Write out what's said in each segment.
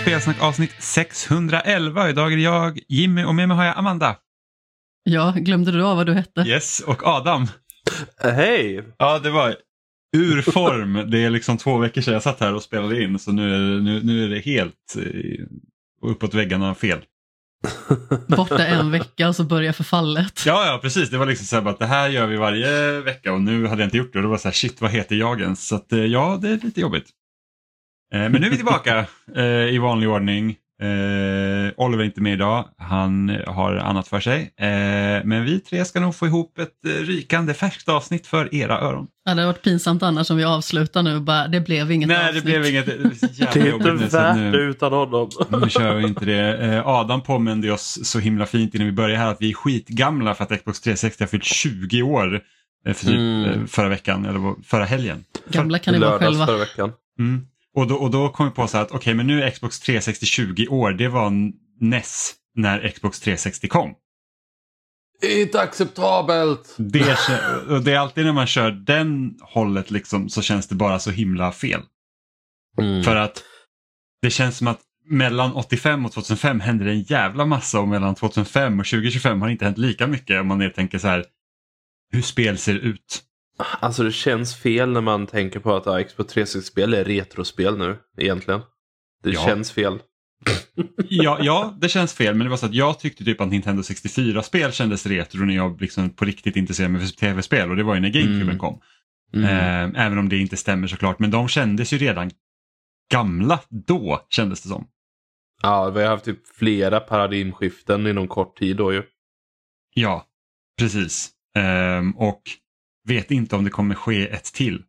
Spelsnack avsnitt 611. Idag är det jag, Jimmy, och med mig har jag Amanda. Ja, glömde du av vad du hette? Yes, och Adam. Hej! Ja, det var ur form. Det är liksom 2 veckor sedan jag satt här och spelade in, så nu är det helt uppåt väggarna fel. Borta en vecka och så börjar förfallet. Ja, precis. Det var liksom så här att det här gör vi varje vecka och nu hade jag inte gjort det. Och det var så här, shit, vad heter jag ens? Så att ja, det är lite jobbigt. Men nu är vi tillbaka i vanlig ordning. Oliver är inte med idag. Han har annat för sig. Men vi 3 ska nog få ihop ett rykande färskt avsnitt för era öron. Ja, det har varit pinsamt annars om vi avslutar nu. Bara, det blev inget avsnitt. Nej, det blev inget. Det är inte värt det utan honom. Nu kör vi inte det. Adam påminde oss så himla fint innan vi började här att vi är skitgamla för att Xbox 360 har fyllt 20 år för typ förra veckan eller förra helgen. Gamla kan ni vara själva. Förra veckan. Mm. Och då kom vi på så att okej, men nu är Xbox 360 20 år. Det var NES när Xbox 360 kom. Inte acceptabelt! Och det är alltid när man kör den hållet liksom, så känns det bara så himla fel. För att det känns som att mellan 85 och 2005 händer det en jävla massa, och mellan 2005 och 2025 har inte hänt lika mycket, om man tänker så här hur spel ser ut. Alltså det känns fel när man tänker på att Xbox 360-spel är retrospel nu, egentligen. Det känns fel. Ja, det känns fel, men det var så att jag tyckte typ att Nintendo 64-spel kändes retro när jag liksom på riktigt intresserade mig för tv-spel, och det var ju när GameCube kom. Även om det inte stämmer såklart, men de kändes ju redan gamla då, kändes det som. Ja, vi har haft typ flera paradigmskiften inom kort tid då ju. Ja, precis. Och vet inte om det kommer ske ett till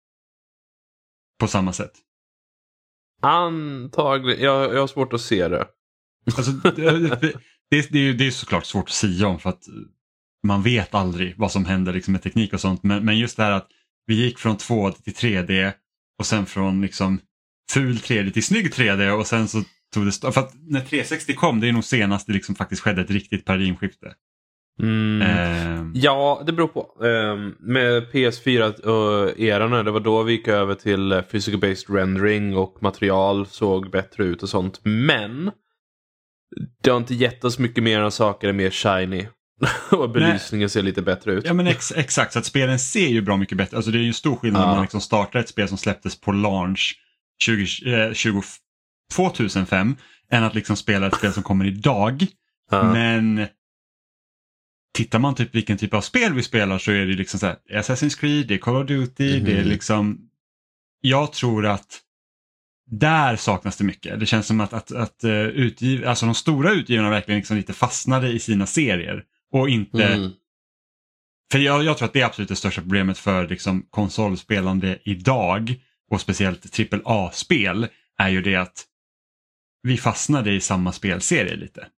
på samma sätt. Antagligen, jag har svårt att se det. Alltså, det är såklart svårt att säga om, för att man vet aldrig vad som händer liksom med teknik och sånt. Men just det här att vi gick från 2D till 3D och sen från liksom ful 3D till snygg 3D, och sen så tog det för att när 360 kom, det är nog senast det liksom faktiskt skedde ett riktigt paradigmskifte. Ja, det beror på. Med PS4-eran, det var då vi gick över till physical based rendering och material såg bättre ut och sånt. Men det har inte gett oss mycket mer än saker är mer shiny. Och belysningen ser lite bättre ut. Ja, men exakt, så att spelen ser ju bra mycket bättre. Alltså det är ju en stor skillnad när man liksom startar ett spel som släpptes på launch 2005 än att liksom spela ett spel som kommer idag. Men tittar man typ vilken typ av spel vi spelar, så är det liksom så här, Assassin's Creed, det är Call of Duty, det är liksom, jag tror att där saknas det mycket. Det känns som att alltså de stora utgivarna verkligen liksom lite fastnade i sina serier och inte för jag tror att det är absolut det största problemet för liksom konsolspelande idag, och speciellt AAA-spel, är ju det att vi fastnade i samma spelserie lite.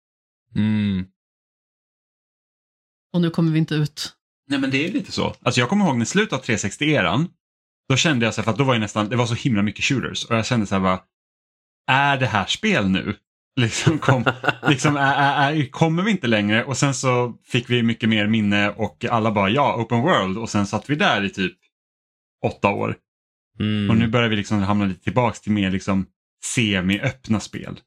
Och nu kommer vi inte ut. Nej, men det är lite så. Alltså jag kommer ihåg när slutet av 360-eran, då kände jag så här, för att då var det var så himla mycket shooters, och jag kände så här, vad är det här spel nu? Liksom kommer vi inte längre, och sen så fick vi mycket mer minne och alla bara open world, och sen satt vi där i typ 8 år. Och nu börjar vi liksom hamna lite tillbaks till mer liksom semi-öppna spel.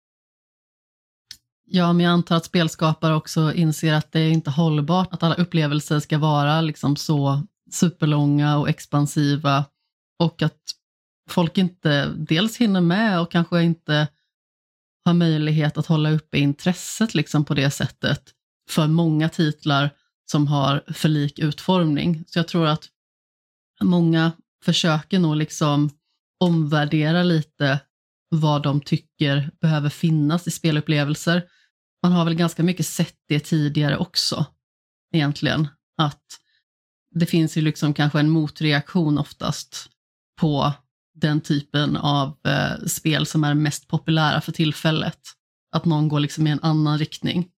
Ja, men jag antar att spelskapare också inser att det är inte hållbart att alla upplevelser ska vara liksom så superlånga och expansiva, och att folk inte dels hinner med och kanske inte har möjlighet att hålla uppe intresset liksom på det sättet för många titlar som har för lik utformning. Så jag tror att många försöker nog liksom omvärdera lite vad de tycker behöver finnas i spelupplevelser. Man har väl ganska mycket sett det tidigare också egentligen, att det finns ju liksom kanske en motreaktion oftast på den typen av spel som är mest populära för tillfället. Att någon går liksom i en annan riktning.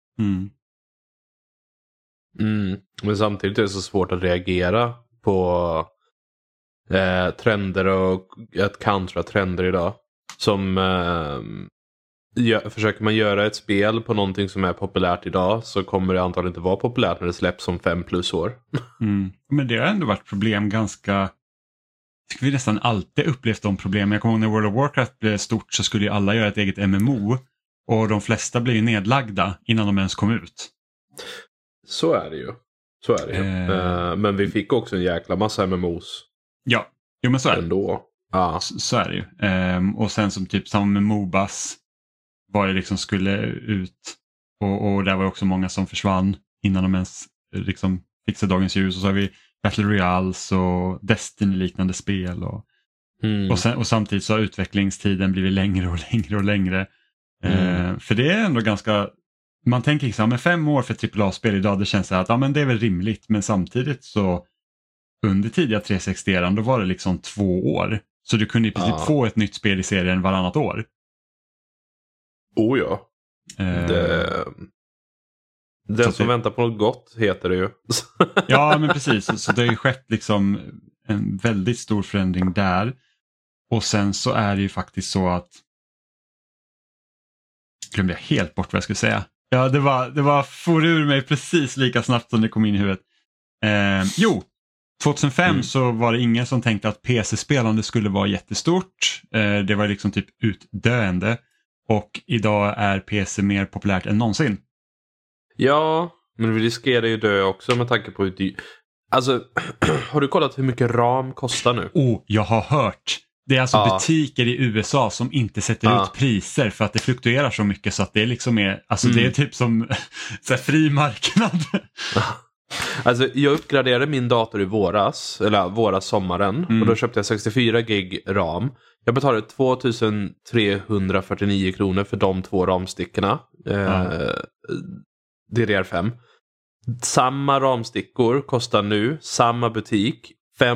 Men samtidigt är det så svårt att reagera på trender och att kontra trender idag. Som försöker man göra ett spel på någonting som är populärt idag, så kommer det antagligen inte vara populärt när det släpps om 5+ år. Men det har ändå varit problem ganska tycker vi nästan alltid upplevt de problemen. Jag kommer ihåg när World of Warcraft blev stort så skulle ju alla göra ett eget MMO. Och de flesta blev ju nedlagda innan de ens kom ut. Så är det ju. Men vi fick också en jäkla massa MMOs. Ja, jo men så är det. Ändå. Så är det ju. Och sen som typ samma med Mobas var det liksom skulle ut. Och där var också många som försvann innan de ens liksom fick se dagens ljus. Och så har vi Battle Royales och Destiny-liknande spel. Och samtidigt så har utvecklingstiden blivit längre och längre och längre. För det är ändå ganska... Man tänker liksom, med 5 år för AAA-spel idag, det känns så här att ja, men det är väl rimligt. Men samtidigt så under tidiga 360-eran då var det liksom 2 år. Så du kunde i princip få ett nytt spel i serien varannat år. Oh ja. Den som väntar på något gott heter det ju. Ja men precis, så det har ju skett liksom en väldigt stor förändring där. Och sen så är det ju faktiskt så att glömde jag helt bort vad jag skulle säga. Ja, det var for ur mig precis lika snabbt som det kom in i huvudet. 2005 så var det ingen som tänkte att PC-spelande skulle vara jättestort. Det var liksom typ utdöende. Och idag är PC mer populärt än någonsin. Ja, men vi riskerar ju dö också med tanke på hur dyrt. Alltså, har du kollat hur mycket RAM kostar nu? Jag har hört. Det är alltså butiker i USA som inte sätter ut priser för att det fluktuerar så mycket så att det liksom är, alltså det är typ som så här, fri marknad. Alltså jag uppgraderade min dator i våras sommaren och då köpte jag 64 gig RAM. Jag betalade 2349 kronor för de 2 ramstickorna. DDR5. Samma ramstickor kostar nu, samma butik,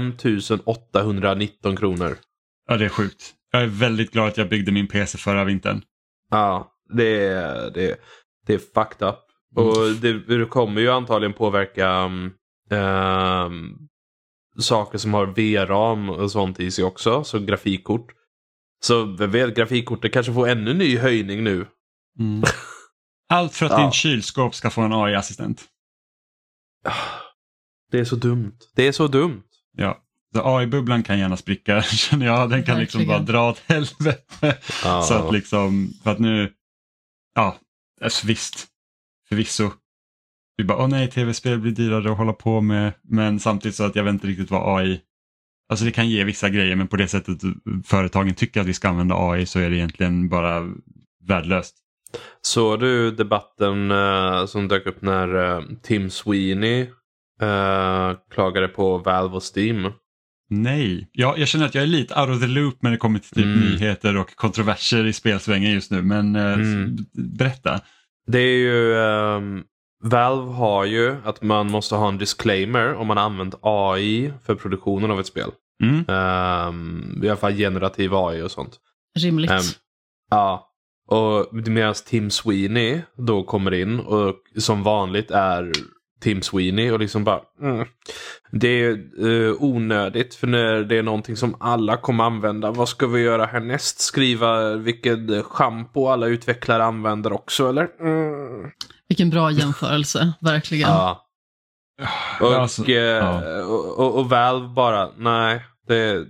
5819 kronor. Ja, det är sjukt. Jag är väldigt glad att jag byggde min PC förra vintern. Ja, det är fucked up. Och det kommer ju antagligen påverka saker som har VRAM och sånt i sig också. Så grafikkort. Så grafikkortet kanske får ännu ny höjning nu. Allt för att din kylskåp ska få en AI-assistent. Det är så dumt. Det är så dumt. Ja. Så AI-bubblan kan gärna spricka, känner jag. Den kan liksom bara dra åt helvete. Så att liksom, för att nu, alltså visst, förvisso. Vi bara, nej, tv-spel blir dyrare att hålla på med. Men samtidigt så att jag vet inte riktigt vad AI, alltså det kan ge vissa grejer, men på det sättet företagen tycker att vi ska använda AI så är det egentligen bara värdelöst. Så du debatten som dök upp när Tim Sweeney klagade på Valve och Steam? Nej, jag känner att jag är lite out of the loop när det kommer till typ nyheter och kontroverser i spelsvängen just nu, men berätta. Det är ju Valve har ju att man måste ha en disclaimer om man har använt AI för produktionen av ett spel. I alla fall generativ AI och sånt. Rimligt. Ja. Och medan Tim Sweeney då kommer in och som vanligt är Tim Sweeney och liksom bara det är onödigt för när det är någonting som alla kommer använda. Vad ska vi göra härnäst? Skriva vilket shampoo alla utvecklare använder också, eller? Vilken bra jämförelse, verkligen. Ja. Och Valve bara, nej, det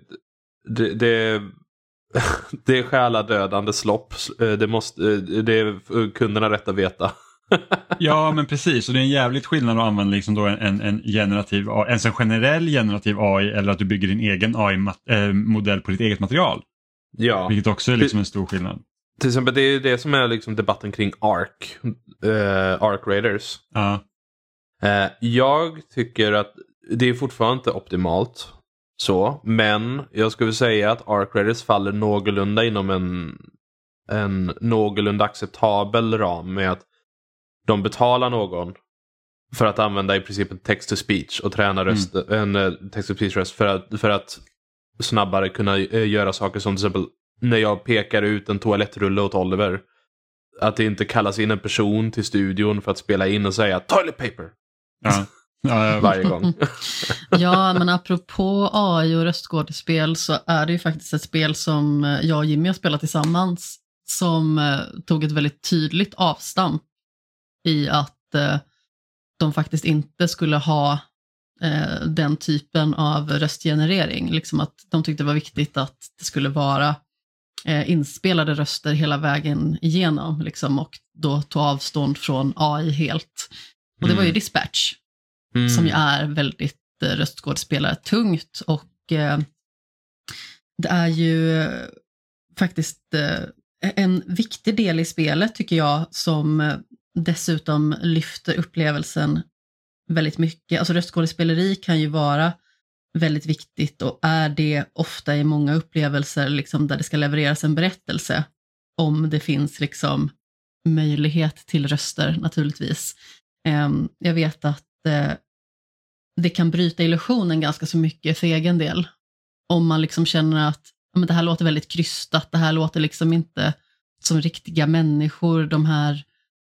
det är själadödande slopp. Det är kunderna rätt att veta. Ja, men precis. Och det är en jävligt skillnad att använda liksom då en generativ AI, en generell generativ AI, eller att du bygger din egen AI-modell på ditt eget material. Ja. Vilket också är liksom en stor skillnad. Till exempel, det är det som är liksom debatten kring Arc Raiders. Ja. Jag tycker att det är fortfarande inte optimalt. Så, men jag skulle säga att Arc Raiders faller någorlunda inom en någorlunda acceptabel ram med att de betalar någon för att använda i princip en text-to-speech och träna en text-to-speech-röst för att snabbare kunna göra saker som till exempel när jag pekar ut en toalettrulle åt Oliver. Att det inte kallas in en person till studion för att spela in och säga toilet paper. Ja. Varje gång. Ja, men apropå AI och röstskådespel så är det ju faktiskt ett spel som jag och Jimmy har spelat tillsammans som tog ett väldigt tydligt avstamp i att de faktiskt inte skulle ha den typen av röstgenerering. Liksom att de tyckte det var viktigt att det skulle vara inspelade röster hela vägen igenom. Liksom, och då ta avstånd från AI helt. Och det var ju Dispatch som ju är väldigt röstskådespelare tungt. Och det är ju faktiskt en viktig del i spelet tycker jag som dessutom lyfter upplevelsen väldigt mycket. Alltså röstskådespeleri kan ju vara väldigt viktigt och är det ofta i många upplevelser liksom, där det ska levereras en berättelse om det finns liksom möjlighet till röster naturligtvis. Jag vet att det kan bryta illusionen ganska så mycket för egen del. Om man liksom känner att men det här låter väldigt krystat, det här låter liksom inte som riktiga människor, de här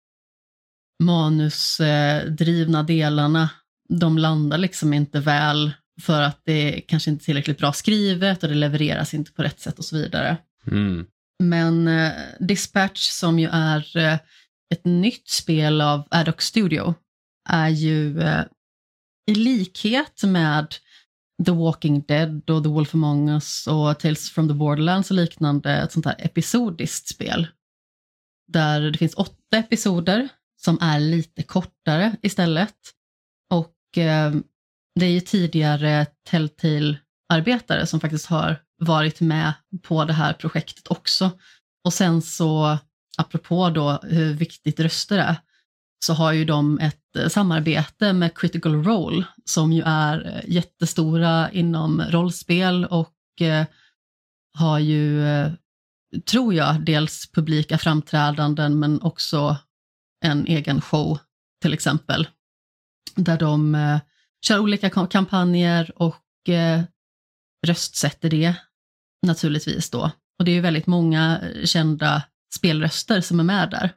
manusdrivna delarna, de landar liksom inte väl för att det kanske inte är tillräckligt bra skrivet och det levereras inte på rätt sätt och så vidare. Men Dispatch som ju är ett nytt spel av Adax Studio är ju i likhet med The Walking Dead och The Wolf Among Us och Tales from the Borderlands och liknande ett sånt här episodiskt spel. Där det finns 8 episoder som är lite kortare istället. Och det är ju tidigare Telltale-arbetare som faktiskt har varit med på det här projektet också. Och sen så, apropå då hur viktigt röster är, så har ju de ett samarbete med Critical Role som ju är jättestora inom rollspel och har ju, tror jag, dels publika framträdanden men också en egen show till exempel. Där de kör olika kampanjer och röstsätter det naturligtvis då. Och det är ju väldigt många kända spelröster som är med där.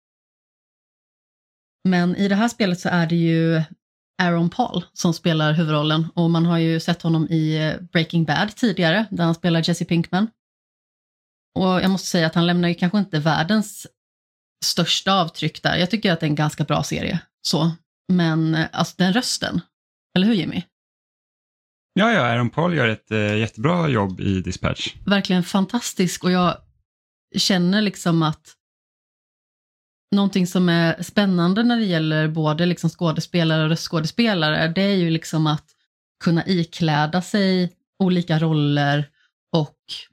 Men i det här spelet så är det ju Aaron Paul som spelar huvudrollen. Och man har ju sett honom i Breaking Bad tidigare där han spelar Jesse Pinkman. Och jag måste säga att han lämnar ju kanske inte världens största avtryck där. Jag tycker att det är en ganska bra serie. Så. Men alltså den rösten, eller hur Jimmy? Ja, Aaron Paul gör ett jättebra jobb i Dispatch. Verkligen fantastisk och jag känner liksom att någonting som är spännande när det gäller både liksom skådespelare och röstskådespelare, det är ju liksom att kunna ikläda sig olika roller och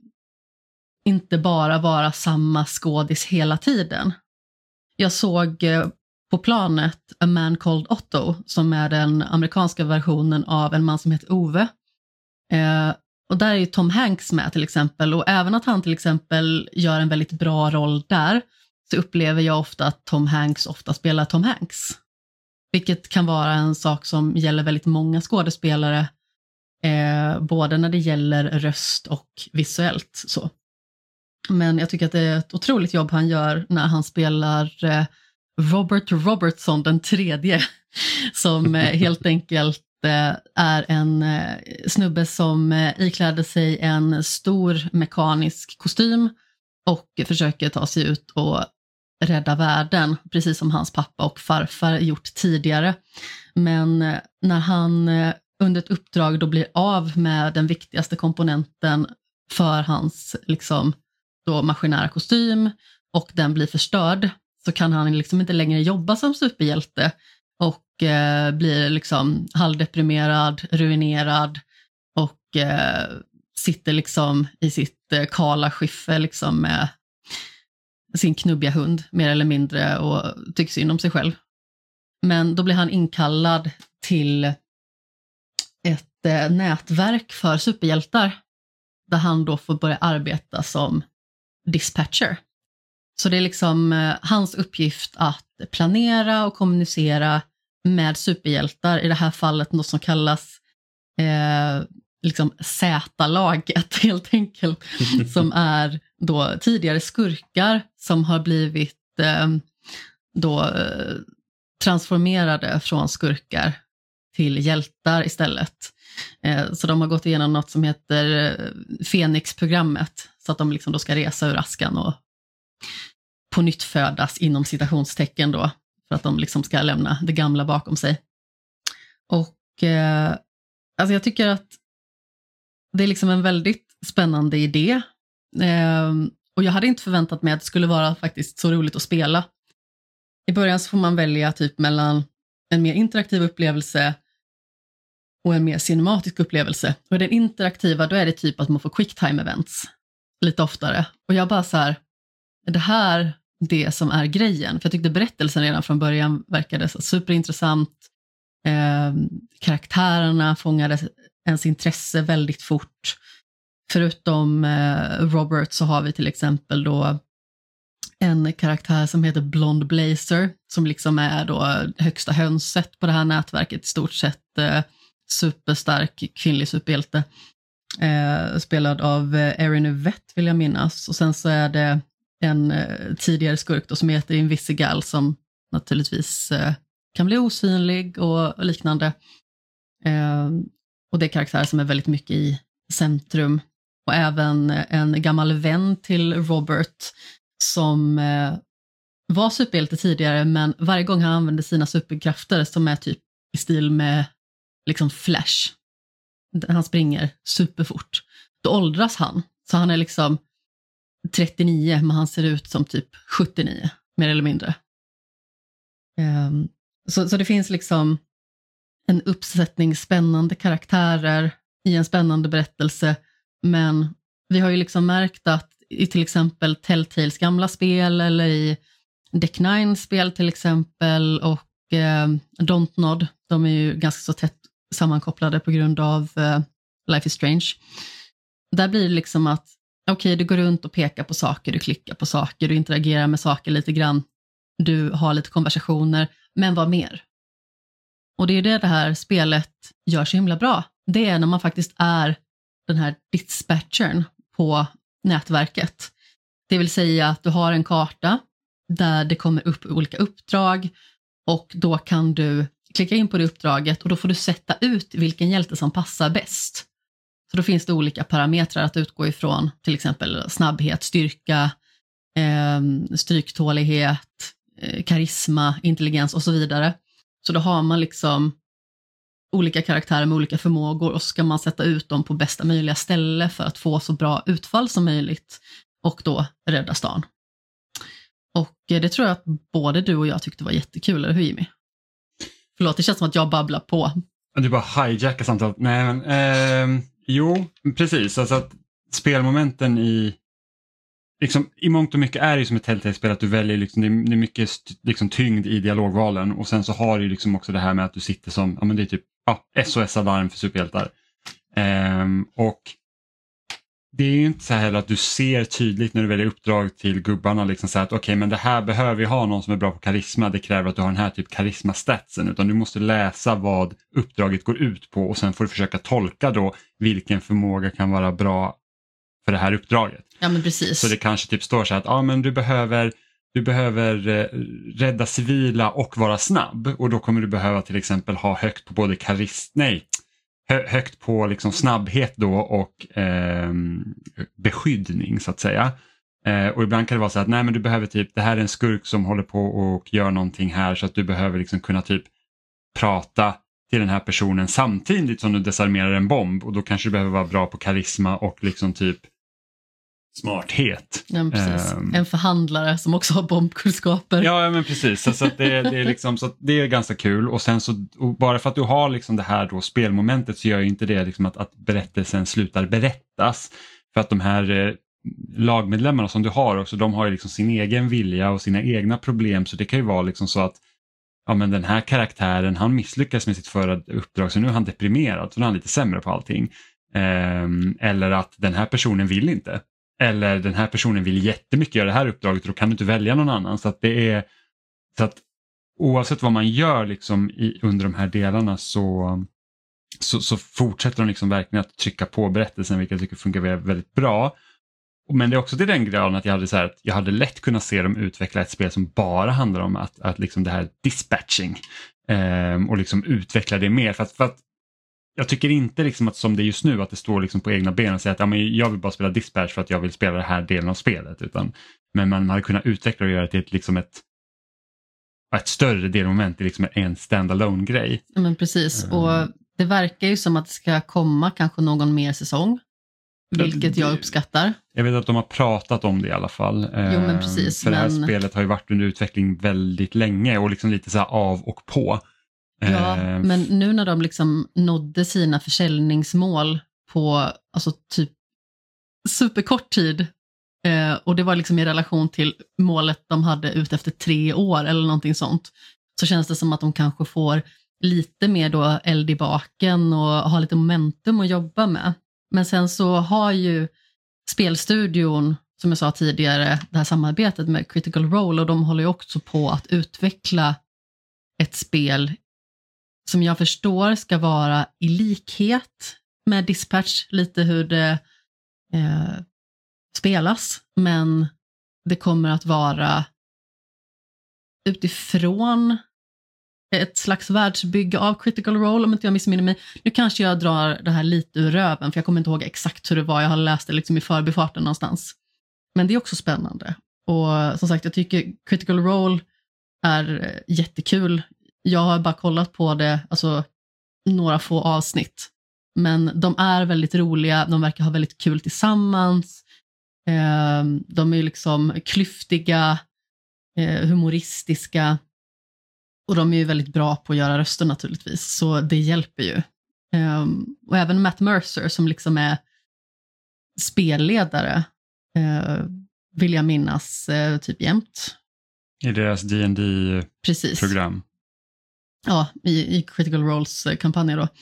inte bara vara samma skådis hela tiden. Jag såg på planet A Man Called Otto som är den amerikanska versionen av En man som heter Ove. Och där är ju Tom Hanks med till exempel och även att han till exempel gör en väldigt bra roll där så upplever jag ofta att Tom Hanks ofta spelar Tom Hanks. Vilket kan vara en sak som gäller väldigt många skådespelare både när det gäller röst och visuellt så. Men jag tycker att det är ett otroligt jobb han gör när han spelar Robert Robertson den tredje som helt enkelt är en snubbe som ikläder sig en stor mekanisk kostym och försöker ta sig ut och rädda världen, precis som hans pappa och farfar gjort tidigare. Men när han under ett uppdrag då blir av med den viktigaste komponenten för hans liksom, då maskinära kostym och den blir förstörd så kan han liksom inte längre jobba som superhjälte och blir liksom halvdeprimerad, ruinerad och sitter liksom i sitt kala skiffe liksom med sin knubbiga hund mer eller mindre och tycker synd om sig själv. Men då blir han inkallad till ett nätverk för superhjältar där han då får börja arbeta som dispatcher. Så det är liksom hans uppgift att planera och kommunicera med superhjältar, i det här fallet något som kallas liksom Z-laget helt enkelt, som är då tidigare skurkar som har blivit transformerade från skurkar till hjältar istället. Så de har gått igenom något som heter Fenix-programmet, så att de liksom då ska resa ur askan och på nytt födas inom citationstecken då, för att de liksom ska lämna det gamla bakom sig. Och alltså jag tycker att det är liksom en väldigt spännande idé. Och jag hade inte förväntat mig att det skulle vara faktiskt så roligt att spela. I början så får man välja typ mellan en mer interaktiv upplevelse och en mer cinematisk upplevelse. Och den interaktiva, då är det typ att man får quicktime events lite oftare. Och jag bara så här, är det här det som är grejen? För jag tyckte berättelsen redan från början verkade så superintressant. Karaktärerna fångade ens intresse väldigt fort. Förutom Robert så har vi till exempel då en karaktär som heter Blonde Blazer, som liksom är då högsta hönset på det här nätverket, i stort sett superstark kvinnlig superhjälte, spelad av Erin Yvette vill jag minnas. Och sen så är det en tidigare skurk då som heter Invisigal, som naturligtvis kan bli osynlig och liknande. Och det är karaktärer som är väldigt mycket i centrum. Och även en gammal vän till Robert som var superhjälte tidigare, men varje gång han använder sina superkrafter, som är typ i stil med liksom Flash, han springer superfort, då åldras han. Så han är liksom 39, men han ser ut som typ 79, mer eller mindre. Så det finns liksom en uppsättning spännande karaktärer i en spännande berättelse, men vi har ju liksom märkt att i till exempel Telltales gamla spel, eller i Deck 9 spel till exempel, och Dontnod, de är ju ganska så tätt sammankopplade på grund av Life is Strange. Där blir det liksom att okej, du går runt och pekar på saker, du klickar på saker, du interagerar med saker lite grann, du har lite konversationer, men vad mer? Och det är det här spelet gör så himla bra. Det är när man faktiskt är den här dispatchern på nätverket. Det vill säga att du har en karta där det kommer upp olika uppdrag, och då kan du klicka in på det uppdraget och då får du sätta ut vilken hjälte som passar bäst. Så då finns det olika parametrar att utgå ifrån, till exempel snabbhet, styrka, stryktålighet, karisma, intelligens och så vidare. Så då har man liksom olika karaktärer med olika förmågor, och så ska man sätta ut dem på bästa möjliga ställe för att få så bra utfall som möjligt och då rädda stan. Och det tror jag att både du och jag tyckte var jättekul, eller hur Jimmy? Förlåt, det känns som att jag babblar på. Du bara hijackar samtalet. Nej, men jo, precis. Alltså att spelmomenten i mångt och mycket är det som ett Telltale-spel, att du väljer liksom, det är mycket liksom tyngd i dialogvalen, och sen så har du liksom också det här med att du sitter som, ja men det är typ SOS-alarm för superhjältar. Och det är ju inte så här heller att du ser tydligt när du väljer uppdrag till gubbarna liksom så att okej, men det här behöver vi ha någon som är bra på karisma, det kräver att du har den här typ karisma-statsen, utan du måste läsa vad uppdraget går ut på, och sen får du försöka tolka då vilken förmåga kan vara bra för det här uppdraget. Ja, men precis. Så det kanske typ står så att men du behöver rädda civila och vara snabb, och då kommer du behöva till exempel ha högt på både högt på liksom snabbhet då och beskyddning så att säga. Och ibland kan det vara så att nej, men du behöver typ, det här är en skurk som håller på och gör någonting här, så att du behöver liksom kunna typ prata till den här personen samtidigt som du desarmerar en bomb, och då kanske du behöver vara bra på karisma och liksom typ smarthet. Ja, precis. En förhandlare som också har bombkunskaper. Ja, men precis. Så att det är liksom, så att det är ganska kul, och sen så, och bara för att du har liksom det här då spelmomentet, så gör ju inte det liksom att berättelsen slutar berättas, för att de här lagmedlemmarna som du har också, de har ju liksom sin egen vilja och sina egna problem, så det kan ju vara liksom så att ja, men den här karaktären, han misslyckas med sitt förra uppdrag, så nu är han deprimerad, så nu är han lite sämre på allting. Eller att den här personen vill inte. Eller den här personen vill jättemycket göra det här uppdraget, och då kan du inte välja någon annan. Så att det är, så att oavsett vad man gör liksom under de här delarna, så fortsätter de liksom verkligen att trycka på berättelsen, vilket jag tycker funkar väldigt bra. Men det är också till den graden att jag hade lätt kunnat se dem utveckla ett spel som bara handlar om att liksom det här dispatching, och liksom utveckla det mer, för att jag tycker inte liksom att som det är just nu, att det står liksom på egna ben och säger att ja, men jag vill bara spela dispatch för att jag vill spela den här delen av spelet, men man hade kunnat utveckla och göra det till liksom ett större delmoment i liksom en standalone grej. Ja, men precis, och Det verkar ju som att det ska komma kanske någon mer säsong. Vilket jag uppskattar. Jag vet att de har pratat om det i alla fall. Jo, men precis. För det här spelet har ju varit under utveckling väldigt länge och liksom lite så här av och på. Ja, men nu när de liksom nådde sina försäljningsmål på alltså typ superkort tid och det var liksom i relation till målet de hade ut efter 3 år eller någonting sånt, så känns det som att de kanske får lite mer då eld i baken och har lite momentum att jobba med. Men sen så har ju spelstudion, som jag sa tidigare, det här samarbetet med Critical Role, och de håller ju också på att utveckla ett spel som jag förstår ska vara i likhet med Dispatch, lite hur det spelas, men det kommer att vara utifrån ett slags världsbygge av Critical Role, om inte jag missminner mig. Nu kanske jag drar det här lite ur röven, för jag kommer inte ihåg exakt hur det var. Jag har läst det liksom i förbifarten någonstans. Men det är också spännande. Och som sagt, jag tycker Critical Role är jättekul. Jag har bara kollat på det, alltså några få avsnitt. Men de är väldigt roliga, de verkar ha väldigt kul tillsammans. De är liksom klyftiga, humoristiska. Och de är ju väldigt bra på att göra röster naturligtvis, så det hjälper ju. Och även Matt Mercer som liksom är spelledare, vill jag minnas typ jämt. I deras D&D-program. Ja, i Critical Roles kampanjer då.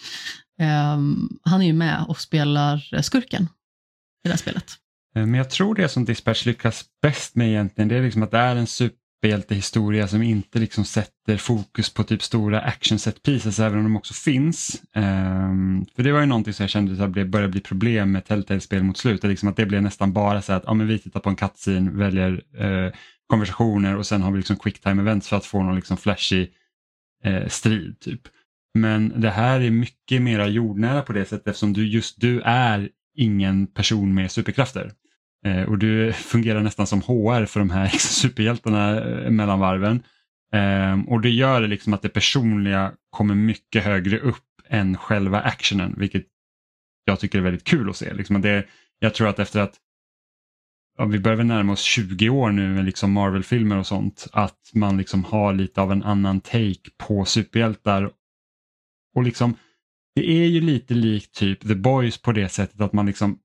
Han är ju med och spelar skurken i det här spelet. Men jag tror det som Dispatch lyckas bäst med egentligen, det är liksom att det är en superhjältehistoria som inte liksom sätter fokus på typ stora action set pieces, även om de också finns. För det var ju någonting som jag kände att det började bli problem med Telltale-spel mot slutet, liksom att det blev nästan bara så att men vi tittar på en cutscene, väljer konversationer och sen har vi liksom quick time events för att få någon liksom flashy strid typ. Men det här är mycket mer jordnära på det sättet, eftersom du är ingen person med superkrafter. Och du fungerar nästan som HR för de här superhjältarna mellan varven. Och det gör det liksom att det personliga kommer mycket högre upp än själva actionen, vilket jag tycker är väldigt kul att se. Liksom jag tror att efter att vi börjar närma oss 20 år nu med liksom Marvel-filmer och sånt, att man liksom har lite av en annan take på superhjältar. Och liksom, det är ju lite likt typ The Boys på det sättet att man liksom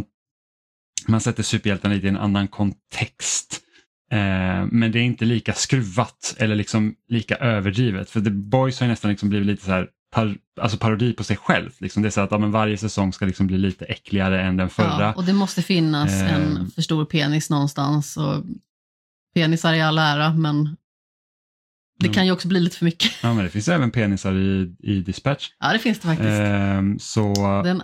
man sätter superhjältarna lite i en annan kontext. Men det är inte lika skruvat eller liksom lika överdrivet. För The Boys har ju nästan liksom blivit lite så här alltså parodi på sig själv. Liksom. Det är så att varje säsong ska liksom bli lite äckligare än den förra. Ja, och det måste finnas en för stor penis någonstans. Och penisar i all ära, men det kan ju också bli lite för mycket. Ja, men det finns även penisar i Dispatch. Ja, det finns det faktiskt. Så Den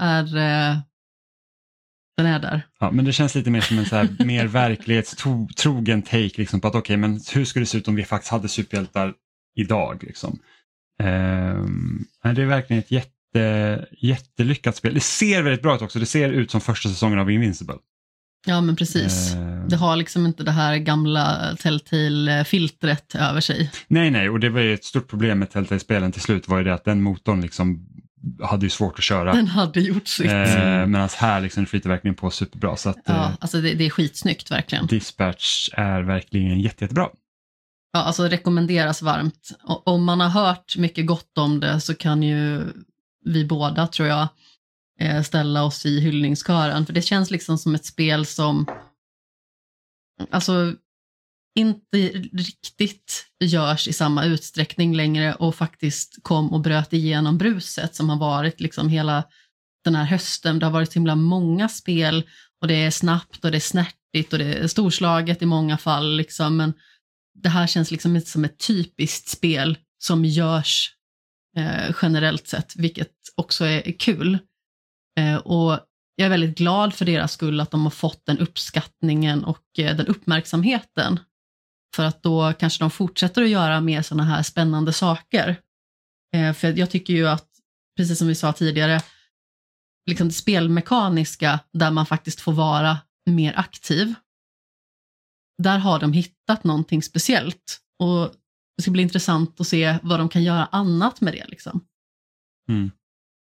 är där. Ja, men det känns lite mer som en så här mer verklighetstrogen take liksom, på att okej, men hur skulle det se ut om vi faktiskt hade superhjältar idag liksom. Det är verkligen ett jättelyckat spel. Det ser väldigt bra ut också. Det ser ut som första säsongen av Invincible. Ja, men precis. Det har liksom inte det här gamla Telltale-filtret över sig. Nej, och det var ju ett stort problem med Telltale-spelen till slut, var ju det att den motorn liksom hade ju svårt att köra. Den hade gjort sitt. Medan här liksom flyter verkligen på superbra. Så att, ja, alltså det är skitsnyggt verkligen. Dispatch är verkligen jättebra. Ja, alltså rekommenderas varmt. Och om man har hört mycket gott om det så kan ju vi båda, tror jag, ställa oss i hyllningskören. För det känns liksom som ett spel som alltså inte riktigt görs i samma utsträckning längre och faktiskt kom och bröt igenom bruset som har varit liksom hela den här hösten. Det har varit så himla många spel och det är snabbt och det är snärtigt och det är storslaget i många fall liksom, men det här känns liksom inte som ett typiskt spel som görs generellt sett, vilket också är kul. Och jag är väldigt glad för deras skull att de har fått den uppskattningen och den uppmärksamheten. För att då kanske de fortsätter att göra mer sådana här spännande saker. För jag tycker ju att, precis som vi sa tidigare, liksom det spelmekaniska där man faktiskt får vara mer aktiv. Där har de hittat någonting speciellt. Och det ska bli intressant att se vad de kan göra annat med det liksom.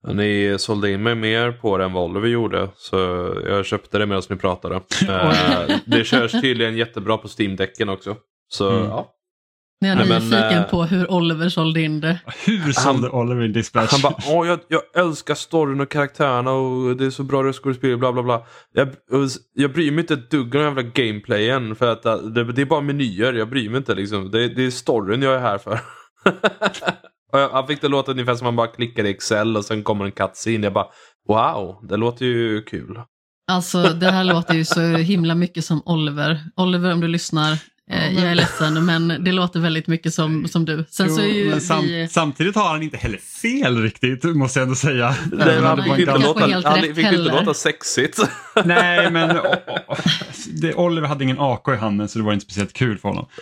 Ni sålde in mig mer på det än vad Oliver gjorde. Så jag köpte det medan ni pratade. Det körs tydligen jättebra på Steam-däcken också. Så ja. När jag är nyfiken på hur Oliver sålde in det. Hur sålde Oliver in Dispatch? Han bara, jag älskar storyn och karaktärerna och det är så bra röstskådespel, bla bla bla. Jag bryr mig inte ett dugg om jävla gameplayen för att det är bara menyer, jag bryr mig inte liksom. Det är storyn jag är här för. Och jag fick det låta ungefär som man bara klickar i Excel och sen kommer en cutscene. Jag bara, wow, det låter ju kul. Alltså det här låter ju så himla mycket som Oliver. Oliver, om du lyssnar, jag är ledsen, men det låter väldigt mycket som du. Sen så är ju samtidigt har han inte heller fel riktigt, måste jag ändå säga. Han fick inte låta sexigt. Nej, men Oliver hade ingen AK i handen så det var inte speciellt kul för honom.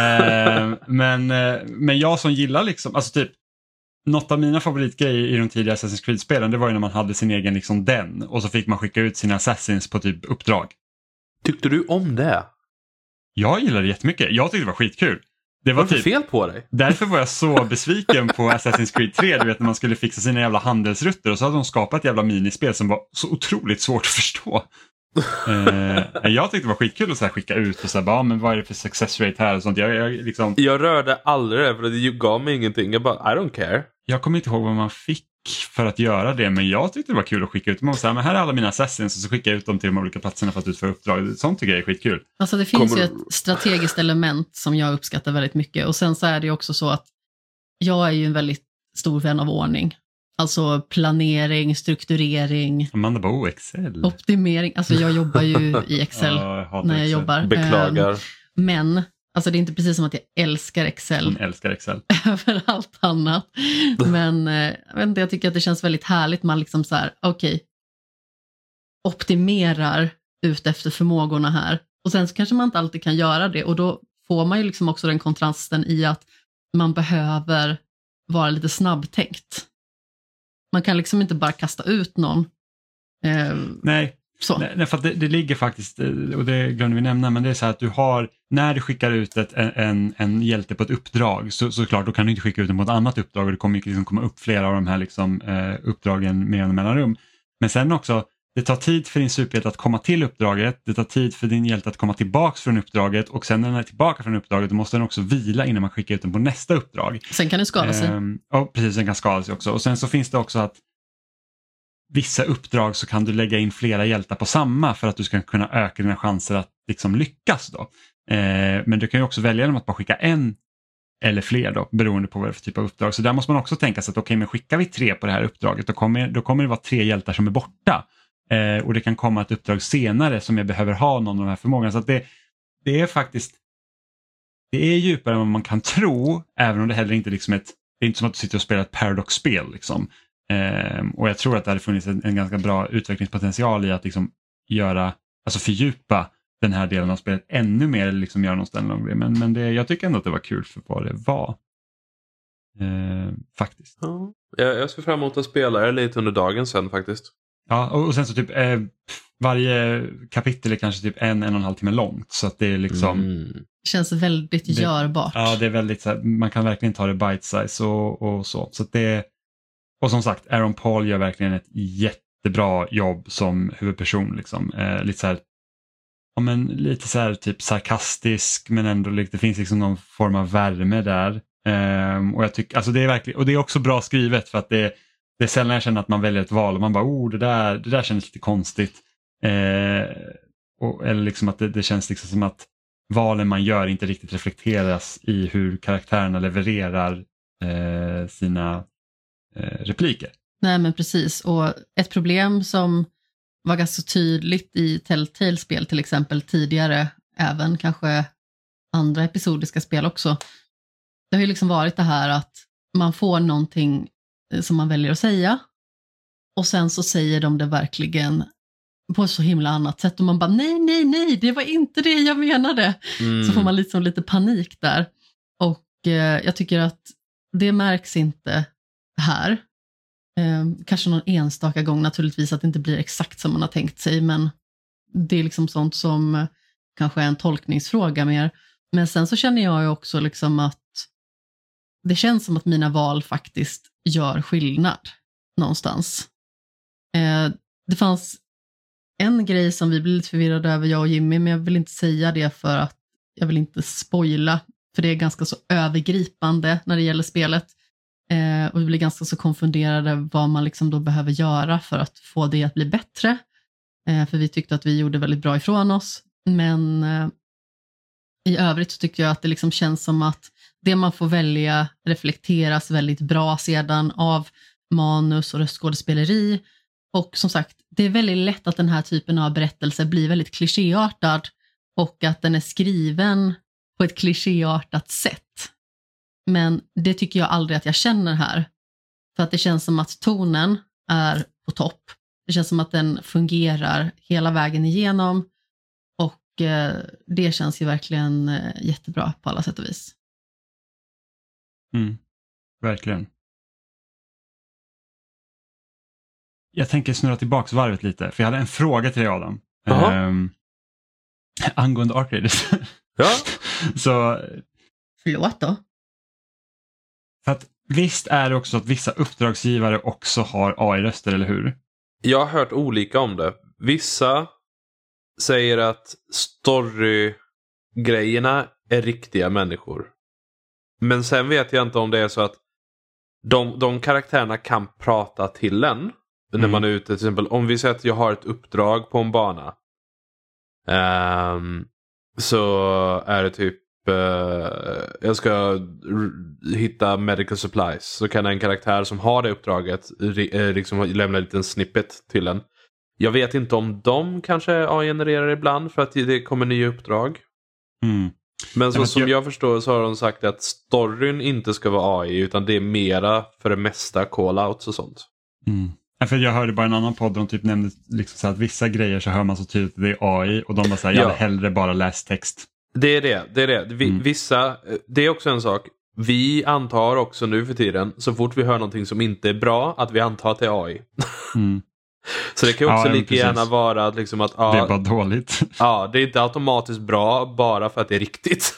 Men jag som gillar liksom, alltså typ något av mina favoritgrejer i de tidiga Assassin's Creed-spelen, det var ju när man hade sin egen liksom den och så fick man skicka ut sina Assassins på typ uppdrag. Tyckte du om det? Jag gillade det jättemycket. Jag tyckte det var skitkul. Det var typ fel på dig. Därför var jag så besviken på Assassin's Creed 3, du vet när man skulle fixa sina jävla handelsrutter och så hade de skapat ett jävla minispel som var så otroligt svårt att förstå. Jag tyckte det var skitkul att så här skicka ut och så här, bara, men vad är det för success rate här och sånt. Jag rörde aldrig det för det gav mig ingenting. Jag bara, I don't care. Jag kommer inte ihåg vad man fick för att göra det, men jag tyckte det var kul att skicka ut. Man så här, men här är alla mina assassins och så skickar jag ut dem till de olika platserna för att utföra uppdrag. Sånt tycker jag är skitkul. Alltså det finns ju ett strategiskt element som jag uppskattar väldigt mycket och sen så är det också så att jag är ju en väldigt stor vän av ordning. Alltså planering, strukturering. Amanda Bo, Excel. Optimering. Alltså jag jobbar ju i Excel när jag jobbar. Beklagar. Men alltså det är inte precis som att jag älskar Excel. Hon älskar Excel. Över allt annat. Men jag vet inte, jag tycker att det känns väldigt härligt. Man liksom så här, okej, optimerar ut efter förmågorna här. Och sen så kanske man inte alltid kan göra det. Och då får man ju liksom också den kontrasten i att man behöver vara lite snabbtänkt. Man kan liksom inte bara kasta ut någon. Nej. Så. Nej, för att det ligger faktiskt, och det glömde vi nämna, men det är så här att du har, när du skickar ut en hjälte på ett uppdrag så klart, då kan du inte skicka ut den på ett annat uppdrag och det kommer liksom komma upp flera av de här liksom, uppdragen med en mellanrum. Men sen också, det tar tid för din superhjälte att komma till uppdraget, det tar tid för din hjälte att komma tillbaks från uppdraget och sen när den är tillbaka från uppdraget då måste den också vila innan man skickar ut den på nästa uppdrag. Sen kan det skada sig. Ja, precis, den kan skada sig också. Och sen så finns det också att vissa uppdrag så kan du lägga in flera hjältar på samma för att du ska kunna öka dina chanser att liksom lyckas då. Men du kan ju också välja att bara skicka en eller fler då, beroende på vad det är för typ av uppdrag. Så där måste man också tänka sig att okej, men skickar vi 3 på det här uppdraget då kommer det vara 3 hjältar som är borta. Och det kan komma ett uppdrag senare som jag behöver ha någon av de här förmågorna. Så att det är faktiskt, det är djupare än vad man kan tro, även om det heller inte liksom det är inte som att du sitter och spelar ett Paradox-spel liksom. Och jag tror att det hade funnits en ganska bra utvecklingspotential i att liksom fördjupa den här delen av spelet ännu mer, liksom göra någon ställe. Men jag tycker ändå att det var kul för vad det var. Faktiskt. Ja. Jag ska fram emot att spela det lite under dagen sen faktiskt. Ja, och sen så typ varje kapitel är kanske typ 1,5 timme långt, så att det är liksom känns väldigt görbart. Ja, det är väldigt så här, man kan verkligen ta det bite size och så. Så att det, och som sagt, Aaron Paul gör verkligen ett jättebra jobb som huvudperson liksom. Lite så här, ja men lite så här typ sarkastisk, men ändå det finns liksom någon form av värme där. Och jag tycker alltså det är verkligen, och det är också bra skrivet för att det är sällan jag känner att man väljer ett val och man bara, det där känns lite konstigt. Eller liksom att det känns liksom som att valen man gör inte riktigt reflekteras i hur karaktärerna levererar sina repliker. Nej, men precis. Och ett problem som var ganska tydligt i Telltale-spel till exempel tidigare, även kanske andra episodiska spel också. Det har ju liksom varit det här att man får någonting som man väljer att säga och sen så säger de det verkligen på så himla annat sätt och man bara nej, det var inte det jag menade. Så får man liksom lite panik där och jag tycker att det märks inte här. Kanske någon enstaka gång naturligtvis att det inte blir exakt som man har tänkt sig, men det är liksom sånt som kanske är en tolkningsfråga mer. Men sen så känner jag ju också liksom att det känns som att mina val faktiskt gör skillnad. någonstans. Det fanns en grej som vi blev lite förvirrade över, jag och Jimmy, men jag vill inte säga det för att jag vill inte spoila, för det är ganska så övergripande när det gäller spelet. Och vi blir ganska så konfunderade vad man liksom då behöver göra för att få det att bli bättre. För vi tyckte att vi gjorde väldigt bra ifrån oss. Men i övrigt så tycker jag att det liksom känns som att det man får välja reflekteras väldigt bra sedan av manus och röstskådespeleri. Och som sagt, det är väldigt lätt att den här typen av berättelse blir väldigt klichéartad och att den är skriven på ett klichéartat sätt. Men det tycker jag aldrig att jag känner här. För att det känns som att tonen är på topp. Det känns som att den fungerar hela vägen igenom. Och det känns ju verkligen jättebra på alla sätt och vis. Verkligen. Jag tänker snurra tillbaka varvet lite. För jag hade en fråga till dig, Adam. Angående Arc Raiders. Ja. Så... Förlåt då. För att visst är det också att vissa uppdragsgivare också har AI-röster, eller hur? Jag har hört olika om det. Vissa säger att story-grejerna är riktiga människor. Men sen vet jag inte om det är så att de karaktärerna kan prata till en. När man är ute, till exempel, om vi säger att jag har ett uppdrag på en bana. Så är det typ jag ska hitta medical supplies. Så kan en karaktär som har det uppdraget liksom lämna en liten snippet till en. Jag vet inte om de kanske AI-genererar ibland för att det kommer nya uppdrag. Men så som jag förstår så har de sagt att storyn inte ska vara AI, utan det är mera för det mesta call-outs och sånt. För jag hörde bara en annan podd och de typ nämnde liksom så att vissa grejer så hör man så tydligt att det är AI och de bara säger jag hade hellre bara läst text. Det är det. Vissa, det är också en sak. Vi antar också nu för tiden, så fort vi hör någonting som inte är bra, att vi antar att det är AI. Så det kan också lika gärna vara liksom att det är bara dåligt. Ja, det är inte automatiskt bra bara för att det är riktigt.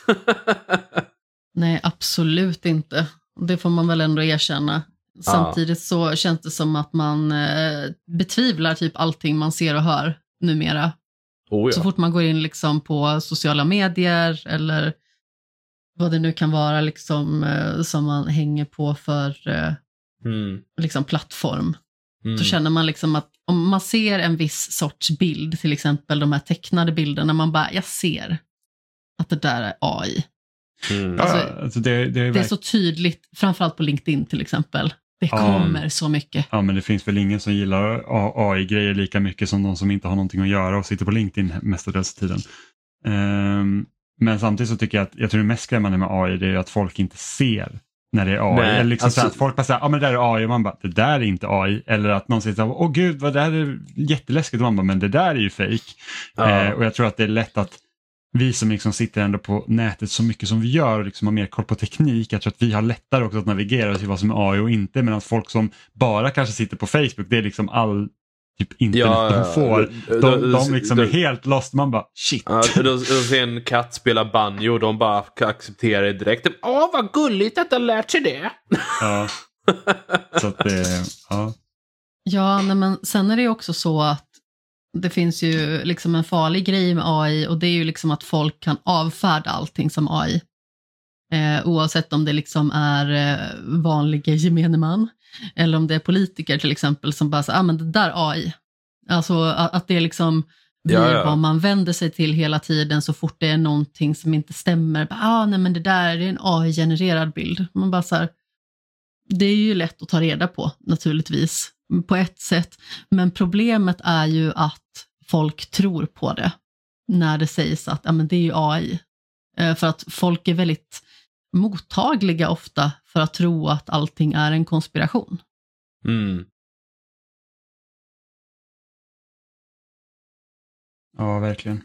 Nej, absolut inte. Det får man väl ändå erkänna. Samtidigt så känns det som att man betvivlar typ allting man ser och hör numera. Så fort man går in liksom på sociala medier eller vad det nu kan vara liksom, som man hänger på för liksom plattform. Så känner man liksom att om man ser en viss sorts bild, till exempel de här tecknade bilderna, man bara, jag ser att det där är AI. Alltså, det är så tydligt, framförallt på LinkedIn till exempel. Det kommer så mycket. Ja, men det finns väl ingen som gillar AI-grejer lika mycket som de som inte har någonting att göra och sitter på LinkedIn mestadels tiden. Men samtidigt så tycker jag att jag tror det mest skrämmande med AI det är att folk inte ser när det är AI. Eller liksom så att folk bara säger, men det där är AI och man bara, det där är inte AI. Eller att någon säger, åh gud, vad det här är jätteläskigt och man bara, men det där är ju fake. Och jag tror att det är lätt att vi som liksom sitter ändå på nätet så mycket som vi gör och liksom har mer koll på teknik, jag tror att vi har lättare också att navigera till vad som är AI och inte, medan folk som bara kanske sitter på Facebook, det är liksom all typ internet de får. De liksom är helt lost, man bara shit. De ser en katt spela banjo och de bara accepterar det direkt. Vad gulligt att de lärt sig det. Ja. Så att det, Ja, men sen är det också så att det finns ju liksom en farlig grej med AI och det är ju liksom att folk kan avfärda allting som AI. Oavsett om det liksom är vanliga gemene man eller om det är politiker till exempel som bara säger, men det där är AI. Alltså att det liksom blir vad man vänder sig till hela tiden så fort det är någonting som inte stämmer. Nej men det där är en AI-genererad bild. Man bara så här, det är ju lätt att ta reda på naturligtvis på ett sätt. Men problemet är ju att folk tror på det när det sägs att men det är ju AI. För att folk är väldigt mottagliga ofta för att tro att allting är en konspiration. Ja, verkligen.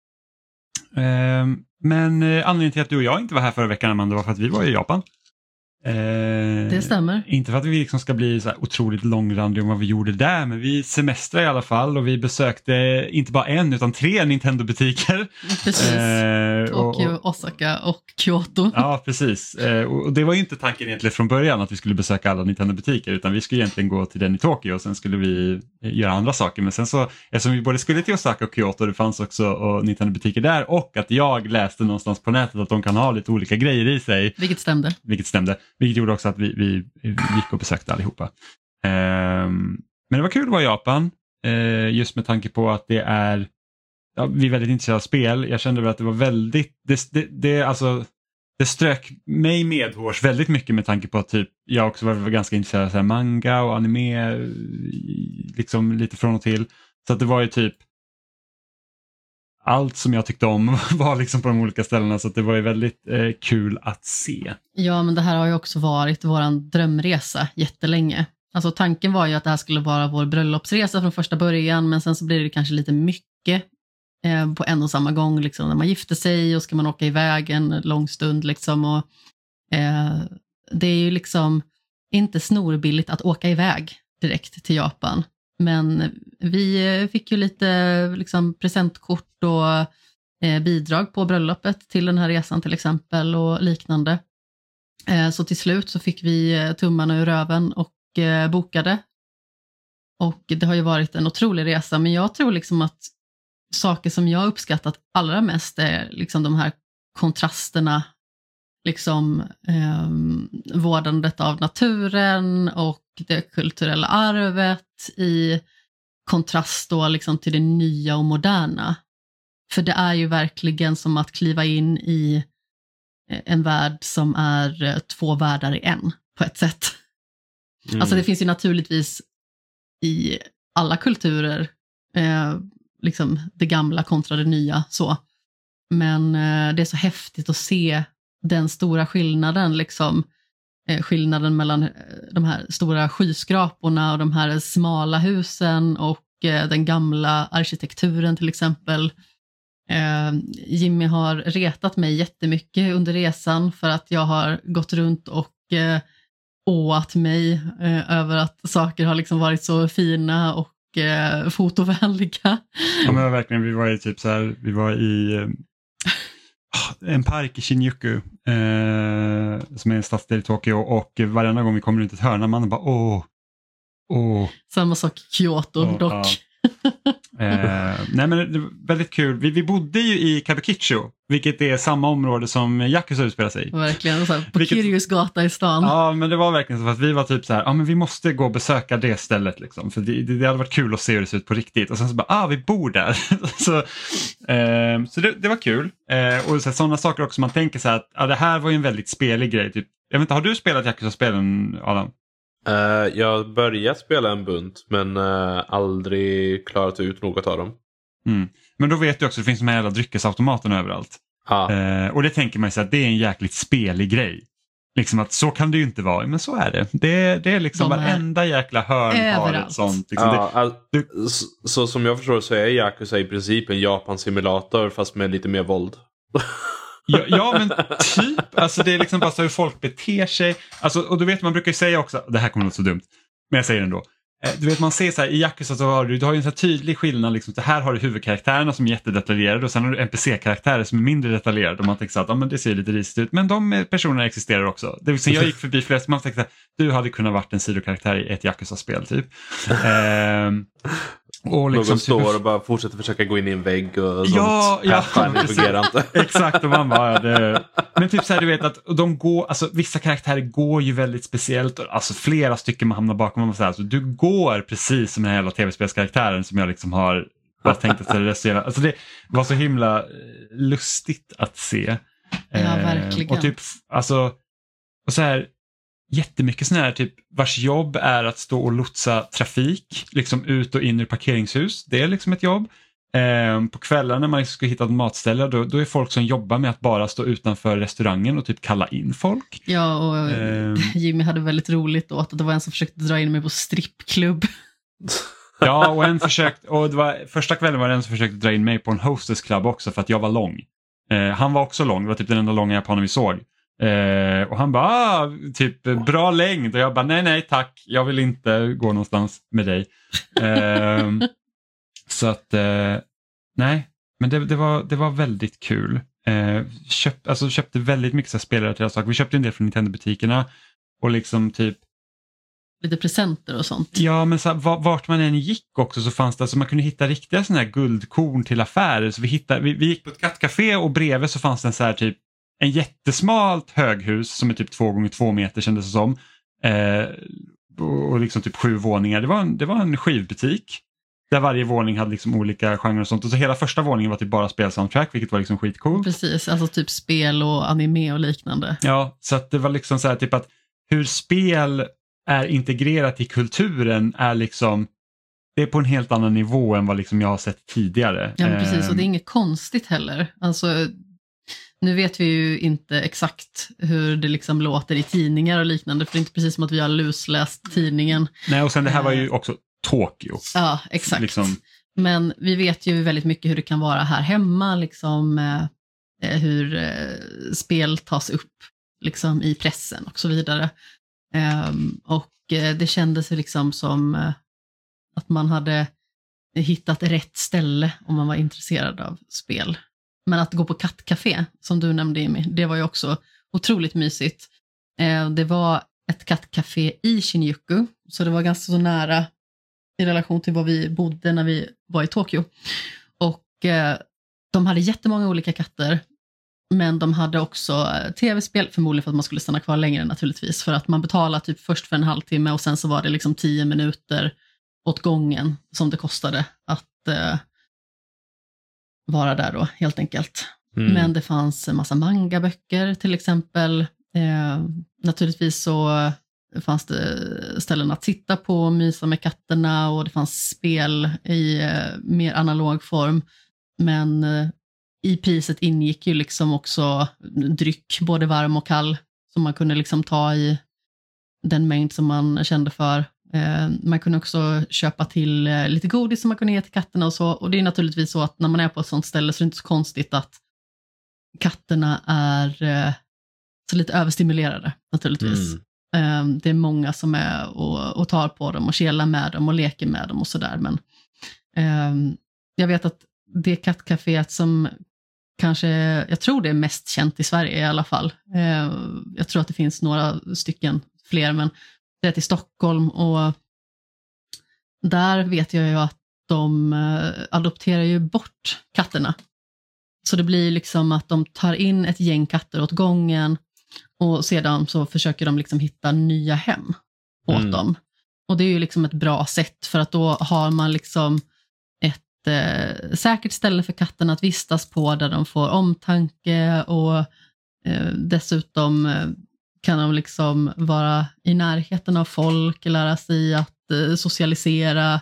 Men anledningen till att du och jag inte var här förra veckan, Amanda, var för att vi var i Japan. Det stämmer. Inte för att vi liksom ska bli så här otroligt långrandiga om vad vi gjorde där, men vi semestrade i alla fall och vi besökte inte bara en utan 3 Nintendo-butiker. Precis. Tokyo, Osaka och Kyoto. Ja, precis. Och det var ju inte tanken egentligen från början att vi skulle besöka alla Nintendo-butiker, utan vi skulle egentligen gå till den i Tokyo och sen skulle vi göra andra saker. Men sen så, eftersom vi både skulle till Osaka och Kyoto, det fanns också Nintendo-butiker där, och att jag läste någonstans på nätet att de kan ha lite olika grejer i sig. Vilket stämde. Vilket gjorde också att vi gick och besökte allihopa. Men det var kul att vara i Japan. Just med tanke på att det är... Ja, vi är väldigt intresserade av spel. Jag kände väl att det var väldigt... Det strök mig medhårs väldigt mycket med tanke på att typ, jag också var ganska intresserad av så här, manga och anime. Liksom lite från och till. Så att det var ju typ... Allt som jag tyckte om var liksom på de olika ställena, så att det var ju väldigt kul att se. Ja, men det här har ju också varit våran drömresa jättelänge. Alltså tanken var ju att det här skulle vara vår bröllopsresa från första början, men sen så blir det kanske lite mycket på en och samma gång liksom, när man gifter sig och ska man åka iväg en lång stund liksom, och det är ju liksom inte snorbilligt att åka iväg direkt till Japan. Men vi fick ju lite liksom, presentkort och bidrag på bröllopet till den här resan till exempel och liknande. Så till slut så fick vi tummarna ur röven och bokade. Och det har ju varit en otrolig resa, men jag tror liksom att saker som jag uppskattat allra mest är liksom de här kontrasterna, liksom vårdandet av naturen och det kulturella arvet i kontrast då liksom till det nya och moderna. För det är ju verkligen som att kliva in i en värld som är 2 världar i en på ett sätt. Alltså det finns ju naturligtvis i alla kulturer liksom det gamla kontra det nya så. Men det är så häftigt att se den stora skillnaden liksom. Skillnaden mellan de här stora skyskraporna och de här smala husen och den gamla arkitekturen till exempel. Jimmy har retat mig jättemycket under resan för att jag har gått runt och åat mig över att saker har liksom varit så fina och fotovänliga. Ja, men verkligen, vi var ju typ så här, vi var i en park i Shinjuku som är en stadsdel i Tokyo, och varenda gång vi kommer runt ett hörn, man bara åh. Samma sak i Kyoto dock. Nej, men det var väldigt kul. Vi bodde ju i Kabukicho, vilket är samma område som Yakuza utspelar sig. Verkligen, så här, på Kirius gata i stan. Ja, men det var verkligen så att vi var typ så här, ja men vi måste gå och besöka det stället liksom, för det hade varit kul att se hur det ser ut på riktigt. Och sen så bara, vi bor där. så det var kul. Och sådana saker också, man tänker så här att det här var ju en väldigt spelig grej. Typ. Jag vet inte, har du spelat Yakuza-spelen, Adam? Jag har börjat spela en bunt, men aldrig klarat ut något av dem. Men då vet du också att det finns de här jävla dryckesautomaterna överallt. Och det tänker man sig att det är en jäkligt spelig grej. Liksom att så kan det ju inte vara, men så är det. Det är liksom varenda jäkla hörn överallt. Har ett sånt. Liksom så som jag förstår så är Yakuza i princip en Japan-simulator fast med lite mer våld. Ja, men typ, alltså det är liksom bara så hur folk beter sig. Alltså, och du vet, man brukar ju säga också, det här kommer låta så dumt, men jag säger det ändå. Du vet, man ser så här, i Yakuza så har du har ju en så här tydlig skillnad liksom, så här har du huvudkaraktärerna som är jättedetaljerade och sen har du NPC-karaktärer som är mindre detaljerade, och man tänker så att men det ser lite risigt ut, men de personerna existerar också. Det vill säga, jag gick förbi flest, man tänkte att du hade kunnat varit en sidokaraktär i ett Yakuza-spel typ. Och liksom, någon står och bara fortsätter försöka gå in i en vägg och sånt. Ja, det fungerar inte. Exakt, och man bara, men typ så här, du vet att de går, alltså vissa karaktärer går ju väldigt speciellt, alltså flera stycken man hamnar bakom, och så här, alltså, du går precis som den här jävla tv-spelskaraktären som jag liksom har bara tänkt att det alltså det var så himla lustigt att se. Ja, verkligen. Och typ, alltså, och så här, jättemycket sådana här typ vars jobb är att stå och lotsa trafik liksom ut och in ur parkeringshus. Det är liksom ett jobb. På kvällen när man liksom ska hitta ett matställe, då är folk som jobbar med att bara stå utanför restaurangen och typ kalla in folk. Ja, och Jimmy hade väldigt roligt åt att det var en som försökte dra in mig på strippklubb. Ja, och det var, första kvällen var det en som försökte dra in mig på en hostess club också för att jag var lång. Han var också lång, det var typ den enda långa japanen vi såg. Och han bara, typ bra längd. Och jag bara, nej tack, jag vill inte gå någonstans med dig. Så att, nej, men det var väldigt kul. Köpte väldigt mycket så spelare till saker. Vi köpte en del från Nintendo-butikerna och liksom typ lite presenter och sånt. Ja, men så, vart man än gick också så fanns det, alltså man kunde hitta riktiga såna här guldkorn till affärer. Så vi gick på ett kattcafé och bredvid så fanns det en så här typ en jättesmalt höghus som är typ 2x2 meter kändes det som. Och liksom typ 7 våningar. Det var en skivbutik. Där varje våning hade liksom olika genrer och sånt. Och så hela första våningen var typ bara spelsoundtrack, vilket var liksom skitcoolt. Precis, alltså typ spel och anime och liknande. Ja, så att det var liksom så här typ att hur spel är integrerat i kulturen är liksom, det är på en helt annan nivå än vad liksom jag har sett tidigare. Ja, men precis, och det är inget konstigt heller. Alltså, nu vet vi ju inte exakt hur det liksom låter i tidningar och liknande, för det är inte precis som att vi har lusläst tidningen. Nej, och sen det här var ju också Tokyo. Ja, exakt. Liksom. Men vi vet ju väldigt mycket hur det kan vara här hemma, liksom hur spel tas upp liksom i pressen och så vidare. Och det kändes liksom som att man hade hittat rätt ställe om man var intresserad av spel. Men att gå på kattcafé, som du nämnde Jimmy, det var ju också otroligt mysigt. Det var ett kattcafé i Shinjuku, så det var ganska så nära i relation till var vi bodde när vi var i Tokyo. Och de hade jättemånga olika katter. Men de hade också tv-spel, förmodligen för att man skulle stanna kvar längre naturligtvis. För att man betalade typ först för en halvtimme och sen så var det liksom 10 minuter åt gången som det kostade att vara där då, helt enkelt. Men det fanns en massa mangaböcker till exempel. Naturligtvis så fanns det ställen att sitta på och mysa med katterna, och det fanns spel i mer analog form. Men i priset ingick ju liksom också dryck, både varm och kall, som man kunde liksom ta i den mängd som man kände för. Man kunde också köpa till lite godis som man kunde ge till katterna och så. Och det är naturligtvis så att när man är på ett sånt ställe så är det inte så konstigt att katterna är så lite överstimulerade naturligtvis. Det är många som är och tar på dem och kelar med dem och leker med dem och sådär. Men jag vet att det kattcaféet som kanske, jag tror det är mest känt i Sverige i alla fall. Jag tror att det finns några stycken fler, men det är till Stockholm, och där vet jag ju att de adopterar ju bort katterna. Så det blir liksom att de tar in ett gäng katter åt gången, och sedan så försöker de liksom hitta nya hem åt dem. Och det är ju liksom ett bra sätt, för att då har man liksom ett säkert ställe för katterna att vistas på, där de får omtanke, och dessutom kan de liksom vara i närheten av folk, lära sig att socialisera,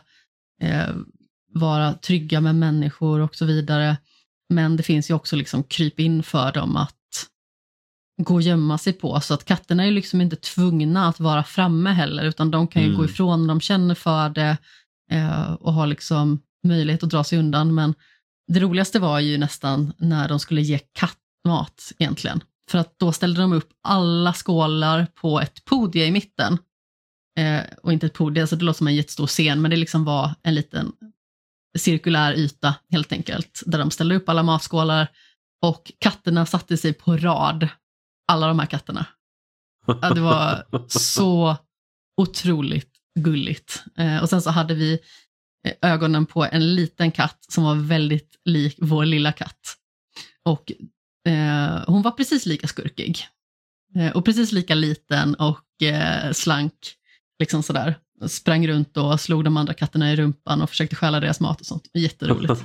vara trygga med människor och så vidare. Men det finns ju också liksom kryp in för dem att gå och gömma sig på, så att katterna är ju liksom inte tvungna att vara framme heller, utan de kan ju gå ifrån när de känner för det och har liksom möjlighet att dra sig undan. Men det roligaste var ju nästan när de skulle ge kattmat egentligen. För att då ställde de upp alla skålar på ett podium i mitten. Och inte ett podium, så det låter som en jättestor scen, men det liksom var en liten cirkulär yta helt enkelt, där de ställde upp alla matskålar, och katterna satte sig på rad, alla de här katterna. Ja, det var så otroligt gulligt. Och sen så hade vi ögonen på en liten katt som var väldigt lik vår lilla katt. Och hon var precis lika skurkig. Och precis lika liten och slank. Liksom sådär. Sprang runt och slog de andra katterna i rumpan och försökte stjäla deras mat och sånt. Jätteroligt.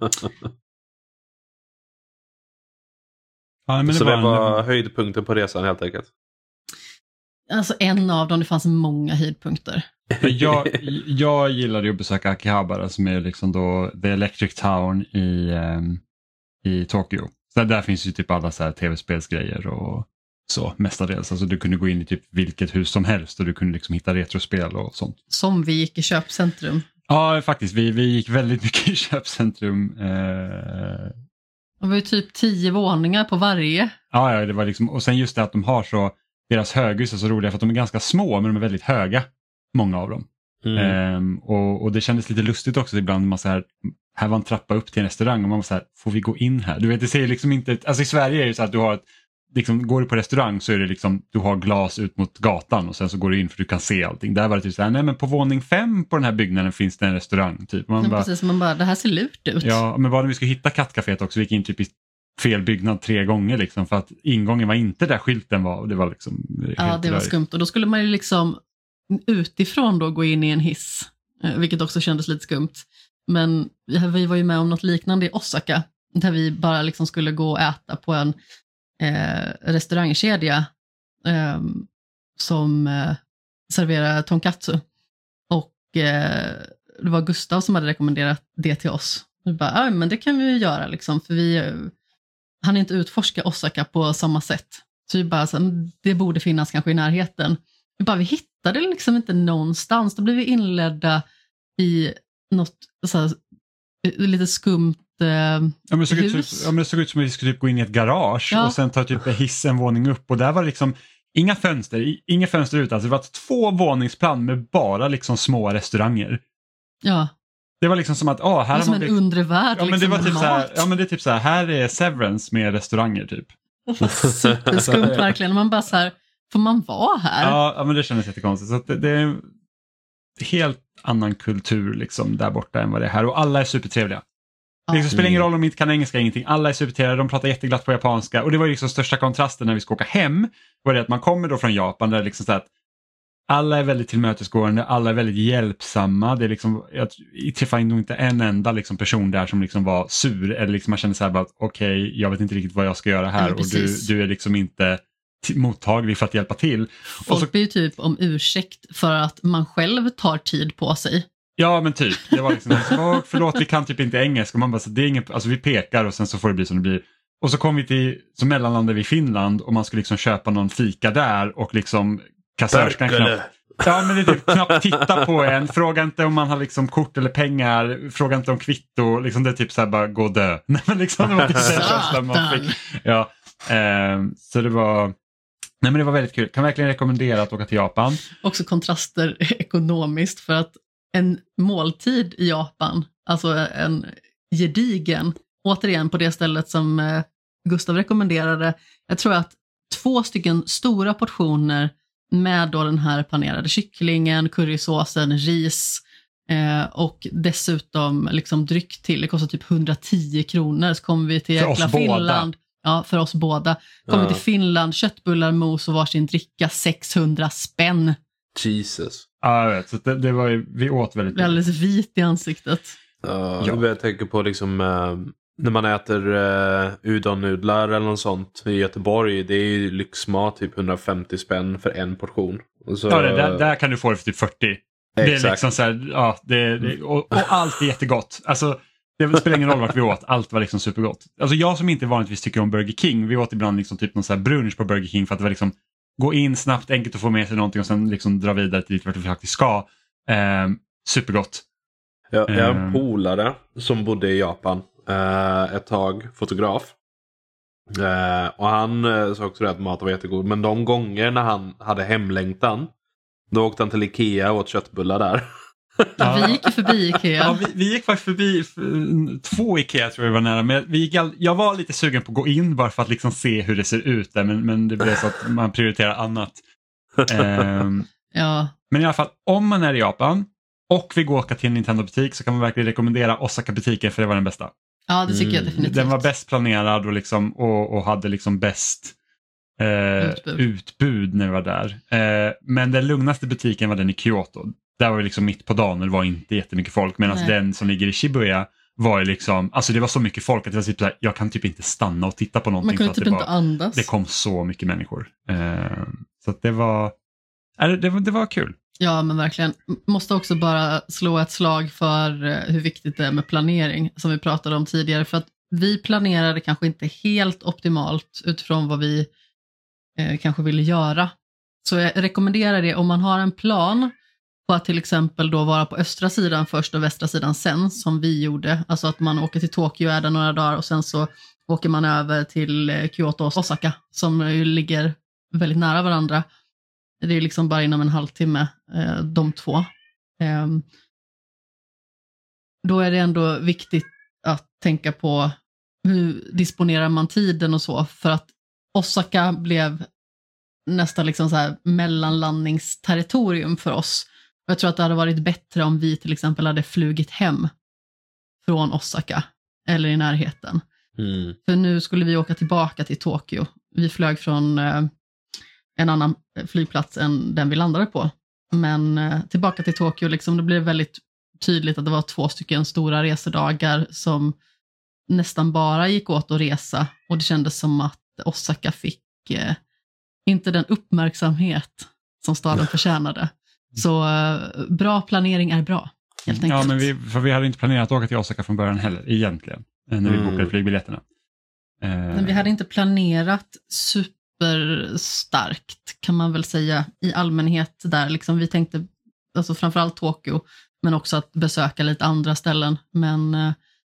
Ja, men så det var höjdpunkten på resan helt enkelt? Alltså en av dem, det fanns många höjdpunkter. Jag gillade ju att besöka Akihabara, som är liksom då The Electric Town i Tokyo. Så där finns ju typ alla så här tv-spelsgrejer och så mestadels. Alltså du kunde gå in i typ vilket hus som helst och du kunde liksom hitta retrospel och sånt. Som vi gick i köpcentrum. Ja, faktiskt. Vi gick väldigt mycket i köpcentrum. Det var ju typ 10 våningar på varje. Ja, det var liksom, och sen just det att de har så, deras höghus är så roliga för att de är ganska små men de är väldigt höga, många av dem. Och det kändes lite lustigt också ibland, man så här var en trappa upp till en restaurang och man var så här, får vi gå in här? Du vet, det ser liksom inte, alltså i Sverige är det så att du har liksom, går du på restaurang så är det liksom, du har glas ut mot gatan och sen så går du in för du kan se allting. Där var det typ så här, nej men på våning 5 på den här byggnaden finns det en restaurang typ. Man bara, det här ser lurt ut. Ja, men vad när vi skulle hitta kattcaféet också, vi gick in typ i fel byggnad 3 gånger liksom, för att ingången var inte där skylten var, och det var liksom ja, det var skumt, och då skulle man ju liksom utifrån då gå in i en hiss, vilket också kändes lite skumt. Men vi var ju med om något liknande i Osaka, där vi bara liksom skulle gå och äta på en restaurangkedja som serverar tonkatsu. Och det var Gustav som hade rekommenderat det till oss. Vi bara, men det kan vi ju göra liksom, för han inte utforska Osaka på samma sätt. Så vi bara, det borde finnas kanske i närheten. Vi hittade det liksom inte någonstans. Då blev vi inledda i något så här, lite skumt hus. Det såg ut som att vi skulle typ gå in i ett garage och sen ta typ hissen våning upp. Och där var liksom inga fönster ut. Alltså det var 2 våningsplan med bara liksom små restauranger. Ja. Det var liksom som att här som en undre värld. Ja, men det var typ så här, men det är typ så här är Severance med restauranger typ. Superskumt verkligen. Man bara så här, får man vara här? Ja, men det kändes jättekonstigt. Så att det är en helt annan kultur liksom där borta än vad det är här. Och alla är supertrevliga. Det spelar ingen roll om de inte kan engelska, ingenting. Alla är supertrevliga, de pratar jätteglatt på japanska. Och det var ju liksom största kontrasten när vi ska åka hem. Var det att man kommer då från Japan där liksom så att alla är väldigt tillmötesgående, alla är väldigt hjälpsamma. Det är liksom, jag träffade nog inte en enda liksom person där som liksom var sur. Eller liksom man kände så här bara, okej, jag vet inte riktigt vad jag ska göra här. Och du är liksom inte mottaglig för att hjälpa till. Folk ber ju typ om ursäkt för att man själv tar tid på sig. Ja, men typ. Det var liksom, förlåt, vi kan typ inte engelska. Man bara, så det är inget, alltså vi pekar och sen så får det bli som det blir. Och så kom vi till, så mellanlandade vi i Finland och man skulle liksom köpa någon fika där och liksom kassörskan knappt. Ja, men det är typ knappt titta på en. Fråga inte om man har liksom kort eller pengar. Fråga inte om kvitto. Liksom det är typ så här bara gå och dö. Men liksom det var typ den känslan man fick. Ja, så det var... Nej, men det var väldigt kul. Kan verkligen rekommendera att åka till Japan. Också kontraster ekonomiskt, för att en måltid i Japan, alltså en gedigen, återigen på det stället som Gustav rekommenderade, jag tror att 2 stycken stora portioner med då den här panerade kycklingen, currysåsen, ris och dessutom liksom dryck till. Det kostar typ 110 kronor. Så kommer vi till jäkla Finland. Ja, för oss båda. Kommer till Finland, köttbullar, mos och varsin dricka, 600 spänn. Jesus. Ja, jag vet. Så det var ju, vi åt väldigt mycket. Alldeles vit i ansiktet. Jag tänker på liksom när man äter udon-nudlar eller något sånt i Göteborg. Det är ju lyxmat, typ 150 spänn för en portion. Och så, där kan du få det för typ 40. Exakt. Det är liksom så här, ja, och allt är jättegott. Alltså, det spelar ingen roll vart vi åt, allt var liksom supergott. Alltså jag som inte vanligtvis tycker om Burger King, vi åt ibland liksom typ någon så här brunch på Burger King för att det var liksom gå in snabbt, enkelt att få med sig någonting och sen liksom dra vidare till vart vi faktiskt ska. Supergott. Jag har en polare som bodde i Japan ett tag, fotograf. Och han sa också att maten var jättegod. Men de gånger när han hade hemlängtan, då åkte han till Ikea och åt köttbullar där. Ja, vi gick förbi Ikea. Ja, vi gick faktiskt förbi 2 Ikea tror jag var nära. Men jag var lite sugen på att gå in bara för att liksom se hur det ser ut där. Men det blev så att man prioriterar annat. Ja. Men i alla fall, om man är i Japan och vill gå åka till en Nintendo-butik så kan man verkligen rekommendera Osaka-butiken, för det var den bästa. Ja, det tycker jag definitivt. Den var bäst planerad och, liksom, och hade liksom bäst utbud när vi var där. Men den lugnaste butiken var den i Kyoto. Där var vi liksom mitt på dagen och det var inte jättemycket folk. Medan den som ligger i Shibuya var ju liksom, alltså det var så mycket folk att det var typ så här, jag kan typ inte stanna och titta på någonting. Man kunde för att typ inte andas. Det kom så mycket människor. Så att det var kul. Ja, men verkligen. Måste också bara slå ett slag för hur viktigt det är med planering, som vi pratade om tidigare. För att vi planerade kanske inte helt optimalt utifrån vad vi kanske ville göra. Så jag rekommenderar det om man har en plan på att till exempel då vara på östra sidan först och västra sidan sen, som vi gjorde. Alltså att man åker till Tokyo och är där några dagar och sen så åker man över till Kyoto och Osaka som ju ligger väldigt nära varandra. Det är liksom bara inom en halvtimme, de två. Då är det ändå viktigt att tänka på hur disponerar man tiden och så, för att Osaka blev nästan liksom så här mellanlandningsterritorium för oss. Jag tror att det hade varit bättre om vi till exempel hade flugit hem från Osaka eller i närheten. För nu skulle vi åka tillbaka till Tokyo. Vi flög från en annan flygplats än den vi landade på. Men tillbaka till Tokyo, liksom, det blev väldigt tydligt att det var 2 stycken stora resedagar som nästan bara gick åt att resa. Och det kändes som att Osaka fick inte den uppmärksamhet som staden förtjänade. Så bra planering är bra, helt enkelt. Ja, men vi hade inte planerat att åka till Osaka från början heller, egentligen, när vi bokade flygbiljetterna. Men vi hade inte planerat superstarkt, kan man väl säga, i allmänhet där. Liksom, vi tänkte alltså framförallt Tokyo, men också att besöka lite andra ställen. Men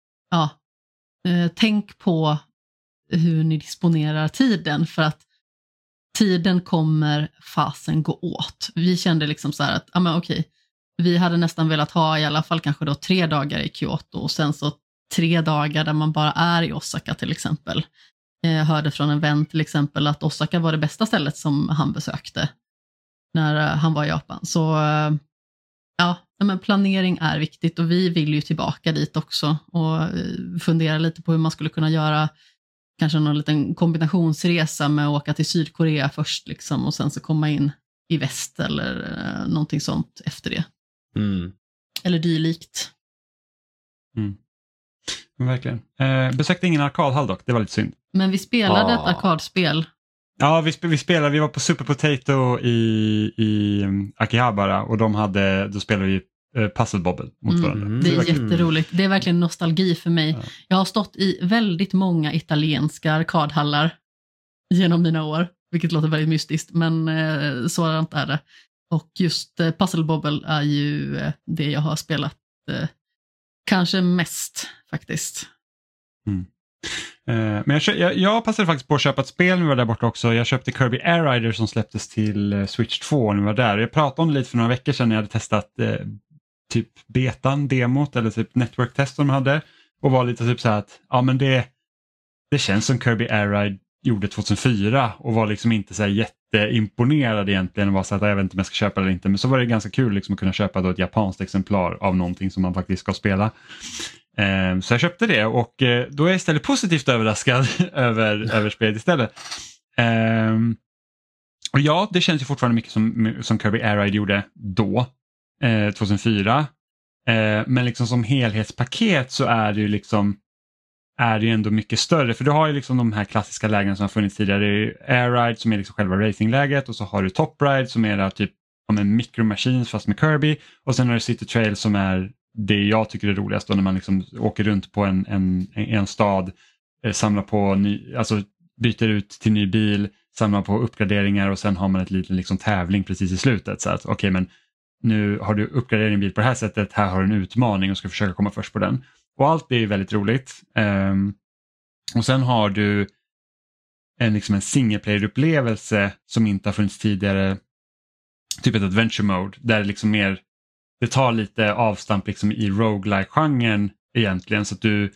tänk på hur ni disponerar tiden, för att tiden kommer fasen gå åt. Vi kände liksom så här att, vi hade nästan velat ha i alla fall kanske då 3 dagar i Kyoto och sen så 3 dagar där man bara är i Osaka till exempel. Jag hörde från en vän till exempel att Osaka var det bästa stället som han besökte när han var i Japan. Så men planering är viktigt och vi vill ju tillbaka dit också och fundera lite på hur man skulle kunna göra kanske någon liten kombinationsresa med att åka till Sydkorea först liksom, och sen så komma in i väst eller någonting sånt efter det. Eller dylikt. Verkligen. Besökte ingen arkadhall dock, det var lite synd. Men vi spelade ett arkadspel. Ja, vi spelade, vi var på Super Potato i Akihabara och då spelade vi Puzzle Bobble mot varandra. Det är jätteroligt. Det är verkligen nostalgi för mig. Ja. Jag har stått i väldigt många italienska arkadhallar genom mina år, vilket låter väldigt mystiskt, men sådant är det. Och just Puzzle Bobble är ju det jag har spelat kanske mest faktiskt. Men jag passade faktiskt på att köpa ett spel när vi var där borta också. Jag köpte Kirby Air Rider som släpptes till Switch 2 när vi var där. Jag pratade om det lite för några veckor sedan när jag hade testat typ betan, demot eller typ network-test som de hade. Och var lite typ så här att det känns som Kirby Air Ride gjorde 2004 och var liksom inte så här jätteimponerad egentligen. Var så att jag vet inte om jag ska köpa eller inte. Men så var det ganska kul liksom att kunna köpa då ett japanskt exemplar av någonting som man faktiskt ska spela. Så jag köpte det och då är jag istället positivt överraskad över spelet istället. Och ja, det känns ju fortfarande mycket som Kirby Air Ride gjorde då, 2004. Men liksom som helhetspaket så är det ju liksom ändå mycket större. För du har ju liksom de här klassiska lägena som har funnits tidigare. Det är ju Air Ride som är liksom själva racingläget och så har du Top Ride som är där typ Micro Machines fast med Kirby. Och sen har du City Trail som är det jag tycker är roligast då, när man liksom åker runt på en stad, samlar på alltså byter ut till ny bil, samlar på uppgraderingar och sen har man ett liten liksom tävling precis i slutet. Så att men nu har du uppgraderat din bil på det här sättet, här har du en utmaning och ska försöka komma först på den. Och allt är väldigt roligt. Och sen har du en single player-upplevelse som inte har funnits tidigare, typ ett adventure mode, där det liksom mer det tar lite avstamp liksom i roguelike-genren egentligen, så att du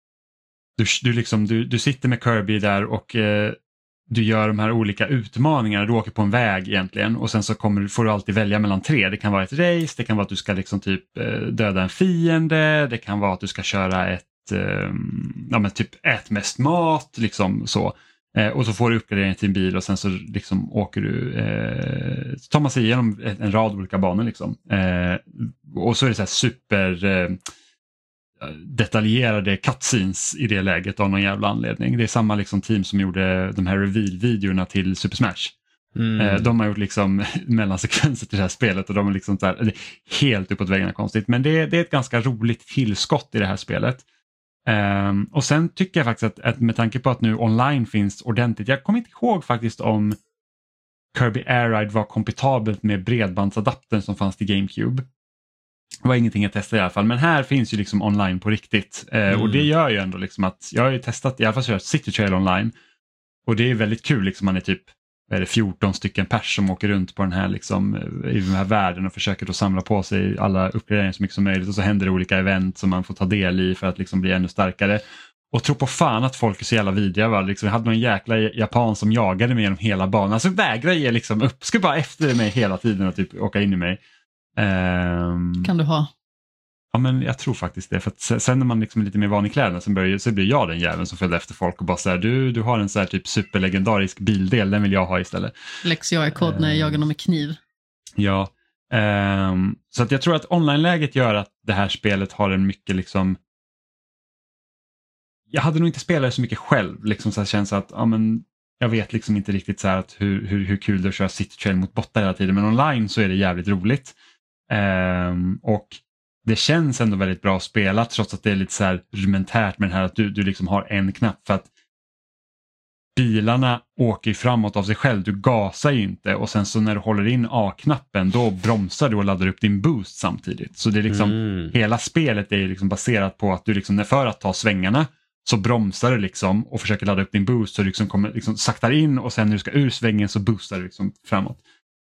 sitter med Kirby där och du gör de här olika utmaningarna. Du åker på en väg egentligen och sen så får du alltid välja mellan 3. Det kan vara ett race, det kan vara att du ska liksom typ döda en fiende, det kan vara att du ska köra typ ät mest mat liksom så. Och så får du uppgradering till en bil och sen så liksom åker du, så tar man sig igenom en rad olika banor liksom. Och så är det så här super detaljerade cutscenes i det läget av någon jävla anledning. Det är samma liksom team som gjorde de här reveal-videorna till Super Smash. De har gjort liksom mellansekvenser till det här spelet och de är liksom så här, helt uppåt väggarna konstigt. Men det är ett ganska roligt tillskott i det här spelet. Och sen tycker jag faktiskt att med tanke på att nu online finns ordentligt, jag kommer inte ihåg faktiskt om Kirby Air Ride var kompatibelt med bredbandsadaptern som fanns till GameCube. Det var ingenting jag testade i alla fall, men här finns ju liksom online på riktigt. Och det gör ju ändå liksom att jag har ju testat, i alla fall kört City Trail online. Och det är väldigt kul, liksom man är typ 14 stycken pers som åker runt på den här liksom, i den här världen och försöker då samla på sig alla uppgraderingar så mycket som möjligt. Och så händer det olika event som man får ta del i för att liksom bli ännu starkare. Och tro på fan att folk är så jävla vidriga. Va? Liksom, jag hade någon jäkla japan som jagade mig genom hela banan. Alltså vägrar ge liksom upp, skulle bara efter mig hela tiden och typ åka in i mig. Kan du ha? Ja, men jag tror faktiskt det. För att sen när man liksom är lite mer van i kläderna så blir jag den jäveln som följde efter folk och bara så här, du har en så här typ superlegendarisk bildel, den vill jag ha istället. Lex jag är kod när jag jagar någon med kniv. Ja, så att jag tror att online-läget gör att det här spelet har en mycket liksom... Jag hade nog inte spelat så mycket själv, liksom så här känns att ja, men jag vet liksom inte riktigt så här att hur kul det är att köra City Trail mot bottar hela tiden, men online så är det jävligt roligt. Och det känns ändå väldigt bra att spela trots att det är lite så här rudimentärt med det här att du liksom har en knapp, för att bilarna åker framåt av sig själv, du gasar ju inte, och sen så när du håller in A-knappen då bromsar du och laddar upp din boost samtidigt. Så det är liksom hela spelet är liksom baserat på att du liksom, för att ta svängarna så bromsar du liksom och försöker ladda upp din boost, så du liksom kommer liksom saktar in och sen när du ska ur svängen så boostar du liksom framåt.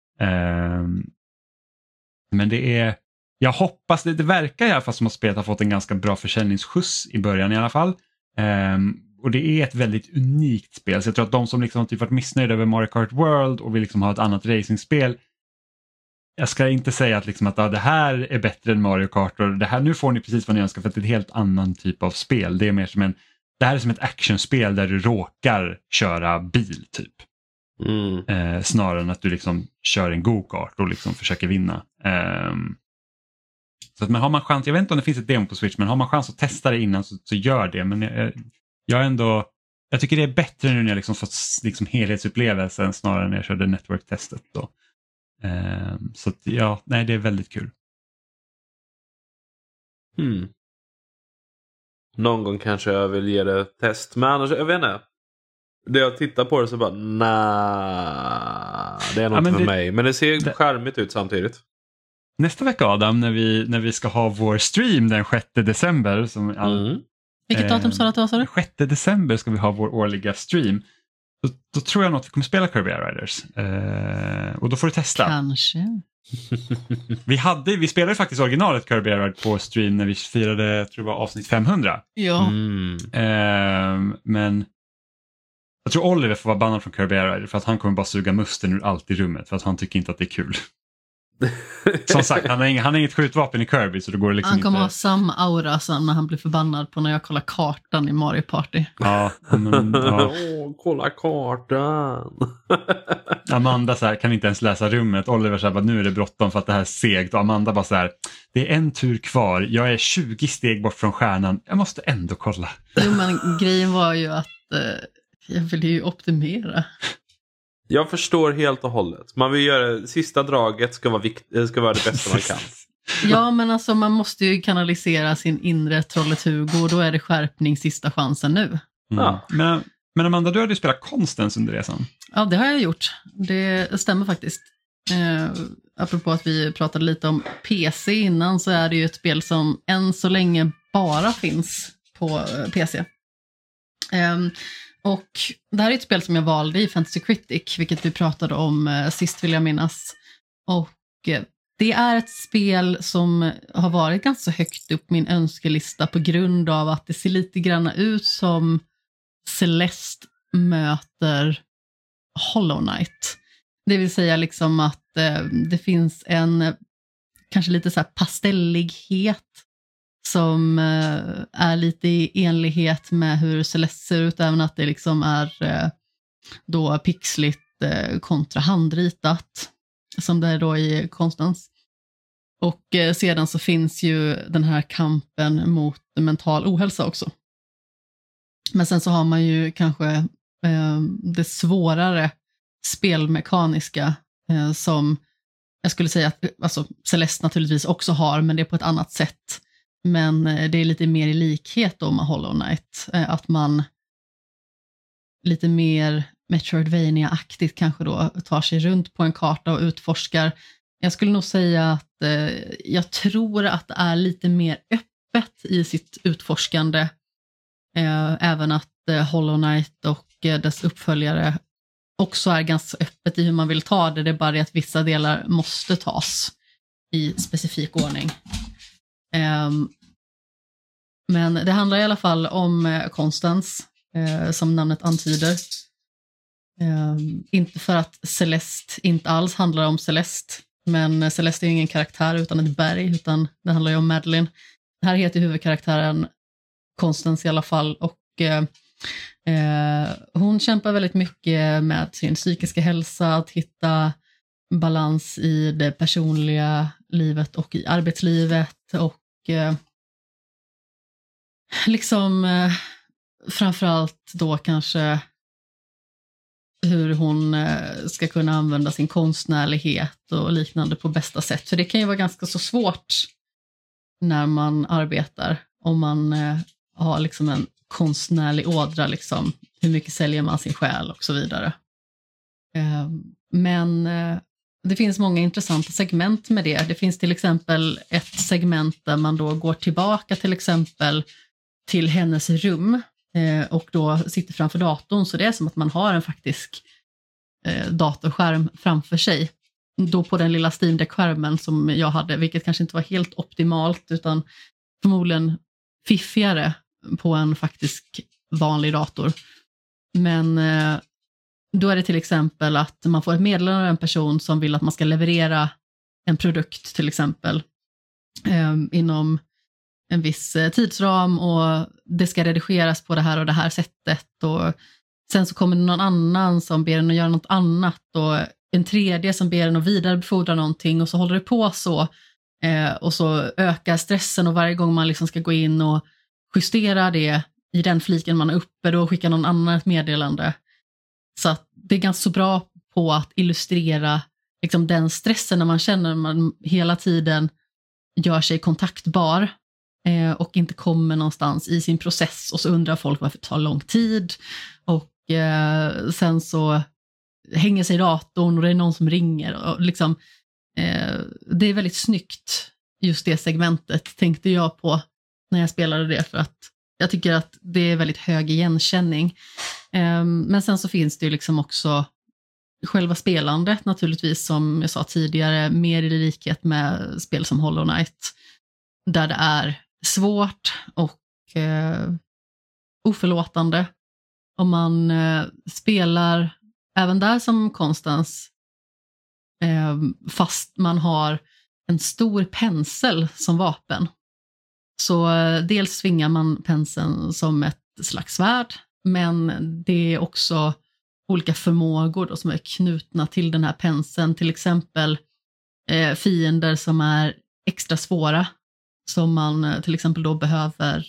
Men det är, jag hoppas, det verkar i alla fall som att spelet har fått en ganska bra försäljningsskjuts i början i alla fall. Och det är ett väldigt unikt spel, så jag tror att de som liksom har typ varit missnöjda över Mario Kart World och vill liksom ha ett annat racingspel, jag ska inte säga att, liksom att det här är bättre än Mario Kart och det här, nu får ni precis vad ni önskar, för att det är ett helt annan typ av spel. Det är mer som det här är som ett actionspel där du råkar köra bil typ. Snarare än att du liksom kör en go-kart och liksom försöker vinna. Så att, men har man chans, jag vet inte om det finns ett demo på Switch, men har man chans att testa det innan så gör det. Men jag tycker det är bättre nu när jag liksom fått liksom helhetsupplevelsen snarare än när jag körde network-testet då. Så att, ja, nej, det är väldigt kul. Någon gång kanske jag vill ge det ett test, men annars, jag vet inte. Det jag tittar på det så bara, det är något för mig. Men det ser charmigt ut samtidigt. Nästa vecka, Adam, när vi ska ha vår stream den 6 december. Vilket datum sa du att det var, sa du? 6 december ska vi ha vår årliga stream. Då tror jag nog att vi kommer spela Kirby Air Riders. Och då får du testa. Kanske. Vi spelade faktiskt originalet Kirby Air Ride på stream när vi firade, tror det var avsnitt 500. Ja. Men jag tror Oliver får vara bannad från Kirby Air Rider för att han kommer bara suga musten ur allt i rummet för att han tycker inte att det är kul. Som sagt, han har inget skjutvapen i Kirby, så då går det liksom han kommer inte... ha samma aura sen när han blir förbannad på när jag kollar kartan i Mario Party. Ja, men, ja. Kolla kartan. Amanda så här, kan inte ens läsa rummet. Oliver så här, nu är det bråttom för att det här är segt. Och Amanda bara så här, det är en tur kvar. Jag är 20 steg bort från stjärnan. Jag måste ändå kolla. Jo, men grejen var ju att jag vill ju optimera. Jag förstår helt och hållet. Man vill göra, sista draget ska vara det bästa man kan. Ja, men alltså man måste ju kanalisera sin inre Trollet-Hugo, och då är det skärpning sista chansen nu. Ja. Men Amanda, du hade ju spelat Constance under resan. Ja, det har jag gjort. Det stämmer faktiskt. Apropå att vi pratade lite om PC innan, så är det ju ett spel som än så länge bara finns på PC. Och det här är ett spel som jag valde i Fantasy Critic, vilket vi pratade om sist, vill jag minnas. Och det är ett spel som har varit ganska högt upp min önskelista på grund av att det ser lite grann ut som Celeste möter Hollow Knight. Det vill säga liksom att det finns en kanske lite så här pastellighet som är lite i enlighet med hur Celeste ser ut, även att det liksom är då pixligt kontra handritat som det är då i Constance. Och sedan så finns ju den här kampen mot mental ohälsa också. Men sen så har man ju kanske det svårare spelmekaniska som jag skulle säga att alltså, Celeste naturligtvis också har, men det är på ett annat sätt. Men det är lite mer i likhet då med Hollow Knight. Att man lite mer Metroidvania-aktigt kanske då tar sig runt på en karta och utforskar. Jag skulle nog säga att jag tror att det är lite mer öppet i sitt utforskande. Även att Hollow Knight och dess uppföljare också är ganska öppet i hur man vill ta det. Det är bara det att vissa delar måste tas i specifik ordning. Men det handlar i alla fall om Constance, som namnet antyder. Inte för att Celeste inte alls handlar om Celeste, men Celeste är ju ingen karaktär utan ett berg, utan det handlar ju om Madeline. Här heter huvudkaraktären Constance i alla fall, och hon kämpar väldigt mycket med sin psykiska hälsa, att hitta balans i det personliga livet och i arbetslivet, och liksom framförallt då kanske hur hon ska kunna använda sin konstnärlighet och liknande på bästa sätt. För det kan ju vara ganska så svårt när man arbetar, om man har liksom en konstnärlig ådra, liksom, hur mycket säljer man sin själ och så vidare. Men det finns många intressanta segment med det. Det finns till exempel ett segment där man då går tillbaka till exempel till hennes rum och då sitter framför datorn, så det är som att man har en faktisk datorskärm framför sig. Då på den lilla Steam Deck-skärmen som jag hade, vilket kanske inte var helt optimalt utan förmodligen fiffigare på en faktisk vanlig dator. Men då är det till exempel att man får ett meddelande av en person som vill att man ska leverera en produkt till exempel inom en viss tidsram, och det ska redigeras på det här och det här sättet, och sen så kommer det någon annan som ber en att göra något annat, och en tredje som ber en att vidarebefordra någonting, och så håller det på så, och så ökar stressen, och varje gång man liksom ska gå in och justera det i den fliken man är uppe, då skickar någon annan ett meddelande. Så att det är ganska så bra på att illustrera liksom den stressen när man känner att man hela tiden gör sig kontaktbar och inte kommer någonstans i sin process, och så undrar folk varför det tar lång tid, och sen så hänger sig datorn och det är någon som ringer, och liksom, det är väldigt snyggt just det segmentet, tänkte jag på när jag spelade det, för att jag tycker att det är väldigt hög igenkänning. Men sen så finns det ju liksom också själva spelandet naturligtvis, som jag sa tidigare, mer i likhet med spel som Hollow Knight, där det är svårt och oförlåtande. Om man spelar även där som Constance, fast man har en stor pensel som vapen. Så dels svingar man penseln som ett slags svärd, men det är också olika förmågor då som är knutna till den här penseln. Till exempel fiender som är extra svåra, som man till exempel då behöver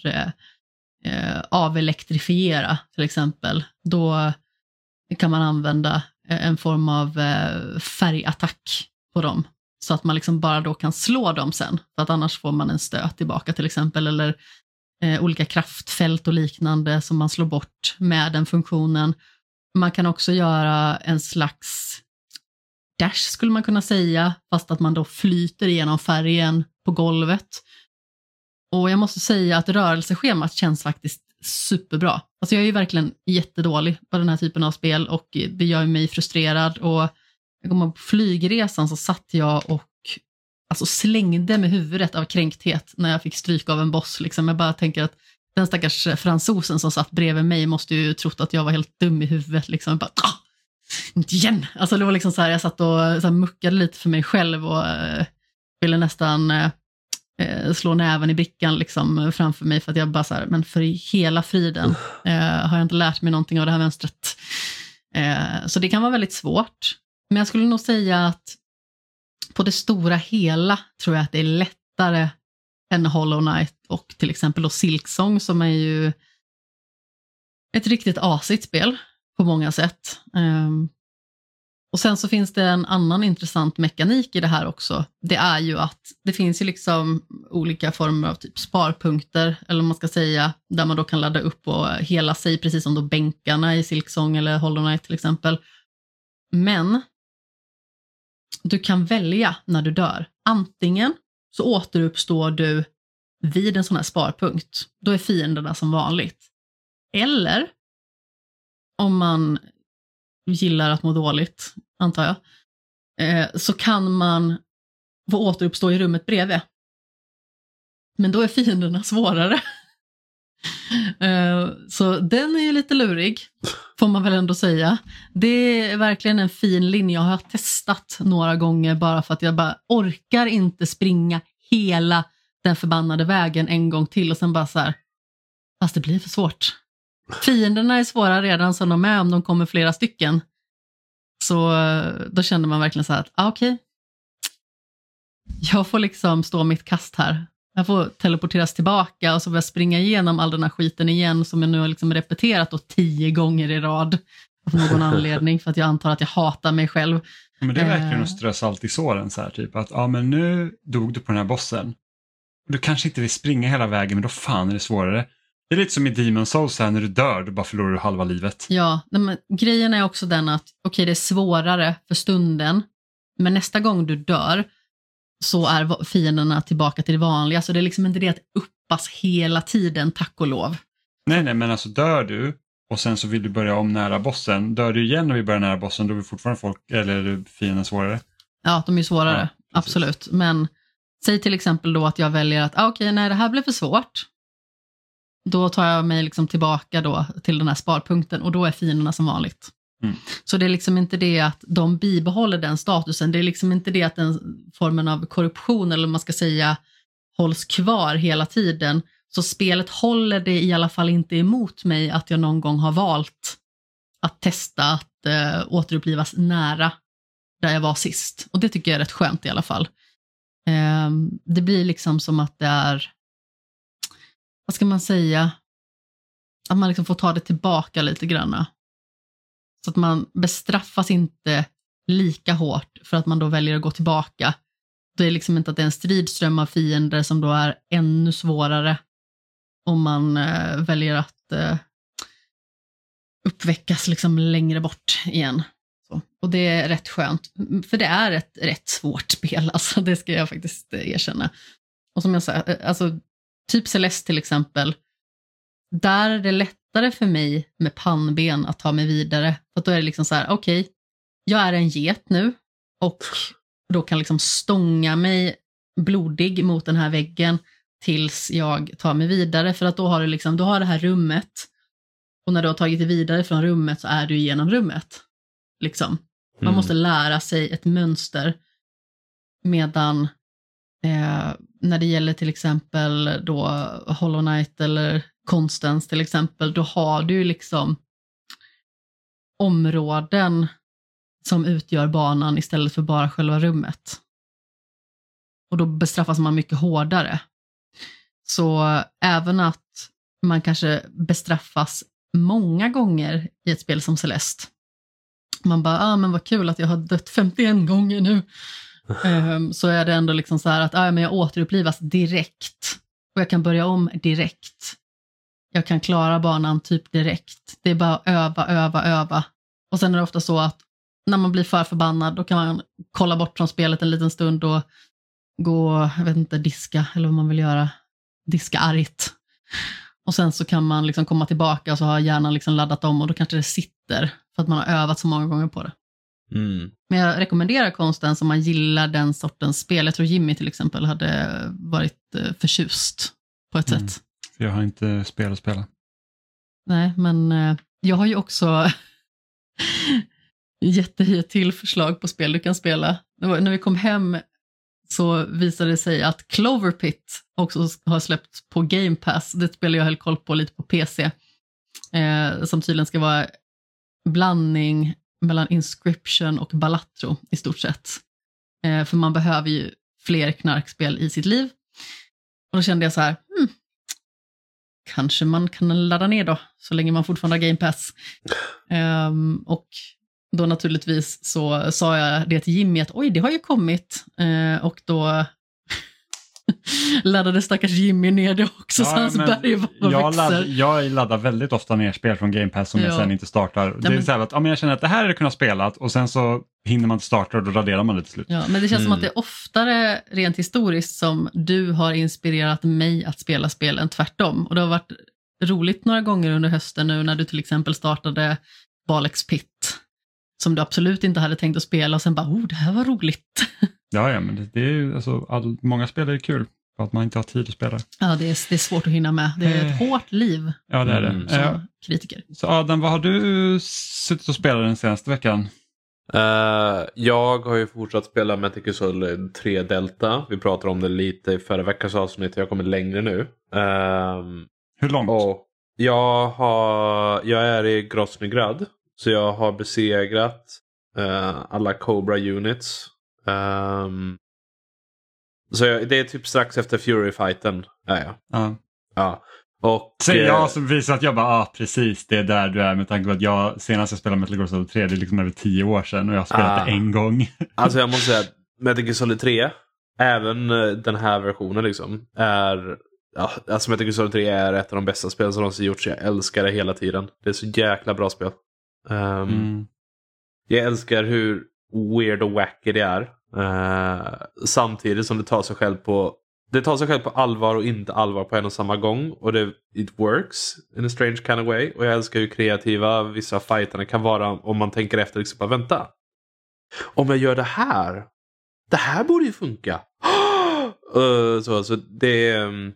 avelektrifiera till exempel. Då kan man använda en form av färgattack på dem, så att man liksom bara då kan slå dem sen, för att annars får man en stöt tillbaka till exempel, eller olika kraftfält och liknande som man slår bort med den funktionen. Man kan också göra en slags dash skulle man kunna säga, fast att man då flyter igenom färgen på golvet. Och jag måste säga att rörelseschemat känns faktiskt superbra. Alltså jag är ju verkligen jättedålig på den här typen av spel, och det gör mig frustrerad. Och jag kommer på flygresan så satt jag och alltså slängde med huvudet av kränkthet när jag fick stryk av en boss. Liksom. Jag bara tänker att den stackars fransosen som satt bredvid mig måste ju trott att jag var helt dum i huvudet. Liksom. Jag bara, inte igen! Alltså det var liksom så här, jag satt och så här, muckade lite för mig själv och ville nästan slå näven i brickan liksom, framför mig, för att jag bara så här, men för i hela friden har jag inte lärt mig någonting av det här mönstret. Så det kan vara väldigt svårt. Men jag skulle nog säga att på det stora hela tror jag att det är lättare än Hollow Knight och till exempel då Silksong, som är ju ett riktigt asigt spel på många sätt. Och sen så finns det en annan intressant mekanik i det här också. Det är ju att det finns ju liksom olika former av typ sparpunkter, eller man ska säga, där man då kan ladda upp och hela sig, precis som då bänkarna i Silksong eller Hollow Knight till exempel. Men du kan välja när du dör. Antingen så återuppstår du vid en sån här sparpunkt. Då är fienderna som vanligt. Eller om man gillar att må dåligt, antar jag, så kan man få återuppstå i rummet bredvid. Men då är fienderna svårare. Så den är ju lite lurig, får man väl ändå säga. Det är verkligen en fin linje. Jag har testat några gånger bara för att jag bara orkar inte springa hela den förbannade vägen en gång till och sen bara så här, fast det blir för svårt. Fienderna är svåra redan som de är om de kommer flera stycken. Så då kände man verkligen så här att okej. Jag får liksom stå mitt kast här. Jag får teleporteras tillbaka och så får jag springa igenom all den här skiten igen som jag nu har liksom repeterat då 10 gånger i rad av någon anledning för att jag antar att jag hatar mig själv. Men det är verkligen att strö salt i såren så här typ att men nu dog du på den här bossen. Du kanske inte vill springa hela vägen men då fan är det svårare. Det är lite som i Demon's Souls här när du dör då bara förlorar du halva livet. Ja, men grejen är också den att okej, det är svårare för stunden men nästa gång du dör så är fienderna tillbaka till det vanliga. Så det är liksom inte det att uppas hela tiden, tack och lov. Nej, men alltså dör du och sen så vill du börja om nära bossen. Dör du igen när vi börjar nära bossen, då är vi fortfarande fienden svårare. Ja, de är svårare, ja, absolut. Men säg till exempel då att jag väljer att okej, nej, det här blev för svårt. Då tar jag mig liksom tillbaka då till den här sparpunkten och då är fienderna som vanligt. Mm. Så det är liksom inte det att de bibehåller den statusen. Det är liksom inte det att den formen av korruption eller man ska säga hålls kvar hela tiden. Så spelet håller det i alla fall inte emot mig att jag någon gång har valt att testa att återupplivas nära där jag var sist. Och det tycker jag är rätt skönt i alla fall. Det blir liksom som att det är, vad ska man säga, att man liksom får ta det tillbaka lite grann. Så att man bestraffas inte lika hårt för att man då väljer att gå tillbaka. Det är liksom inte att det är en stridström av fiender som då är ännu svårare om man väljer att uppväckas liksom längre bort igen. Så. Och det är rätt skönt, för det är ett rätt svårt spel, alltså det ska jag faktiskt erkänna. Och som jag sa, alltså typ Celeste till exempel, där är det lättare för mig med pannben att ta mig vidare. För då är det liksom så här, okej, jag är en get nu och då kan liksom stånga mig blodig mot den här väggen tills jag tar mig vidare. För att då har du liksom, du har det här rummet och när du har tagit dig vidare från rummet så är du igenom rummet. Liksom. Man måste lära sig ett mönster medan när det gäller till exempel då Hollow Knight eller Constance till exempel, då har du liksom områden som utgör banan istället för bara själva rummet. Och då bestraffas man mycket hårdare. Så även att man kanske bestraffas många gånger i ett spel som Celeste. Man bara, men vad kul att jag har dött 51 gånger nu. Så är det ändå liksom så här att men jag återupplivas direkt. Och jag kan börja om direkt. Jag kan klara banan typ direkt. Det är bara öva. Och sen är det ofta så att när man blir för förbannad då kan man kolla bort från spelet en liten stund och gå, jag vet inte, diska eller vad man vill göra. Diska argt. Och sen så kan man liksom komma tillbaka och så har hjärnan liksom laddat om och då kanske det sitter för att man har övat så många gånger på det. Mm. Men jag rekommenderar Constance om man gillar den sortens spel. Jag tror Jimmy till exempel hade varit förtjust på ett sätt. Jag har inte spel att spela. Nej, men jag har ju också gett till förslag på spel du kan spela. När vi kom hem så visade det sig att Clover Pit också har släppts på Game Pass. Det spelar jag höll koll på lite på PC. Som tydligen ska vara blandning mellan Inscription och Balatro i stort sett. För man behöver ju fler knarkspel i sitt liv. Och då kände jag så här, kanske man kan ladda ner då, så länge man fortfarande har Game Pass. Och då naturligtvis så sa jag det till Jimmy att oj, det har ju kommit. Och då laddade stackars Jimmy ner det också, så hans berg växer. Jag laddar väldigt ofta ner spel från Game Pass som jag sen inte startar. Det är så här att jag känner att det här är det kunnat spela och sen så hinner man inte starta och då raderar man det till slut. Ja, men det känns som att det är oftare rent historiskt som du har inspirerat mig att spela spel än tvärtom. Och det har varit roligt några gånger under hösten nu när du till exempel startade Balex Pit som du absolut inte hade tänkt att spela och sen bara, det här var roligt. Ja, men det är ju alltså, många spel är kul för att man inte har tid att spela. Ja, det är svårt att hinna med. Det är ett hårt liv. Ja, det är det. Som kritiker. Så Adam, vad har du suttit och spelat den senaste veckan? Jag har ju fortsatt spela Metal Gear Solid 3 Delta. Vi pratade om det lite i förra veckans avsnitt. Jag har kommit längre nu. Hur långt? Och jag är i Grosnygrad. Så jag har besegrat alla Cobra units. Så det är typ strax efter Fury-fighten. Ja. Och så jag som visar att jag bara, precis, det är där du är, med tanke på att jag senast jag spelade Metal Gear Solid 3, det är liksom över 10 år sedan och jag har spelat det en gång. Alltså jag måste säga att Metal Gear Solid 3, även den här versionen liksom, är... Ja, alltså Metal Gear Solid 3 är ett av de bästa spelen som någonsin gjorts. Jag älskar det hela tiden. Det är så jäkla bra spel. Jag älskar hur weird och wacky det är. Samtidigt som det tar sig själv på allvar och inte allvar på en och samma gång. Och it works in a strange kind of way. Och jag älskar hur kreativa vissa fighterna kan vara om man tänker efter liksom bara, vänta. Om jag gör det här borde ju funka. Så det är...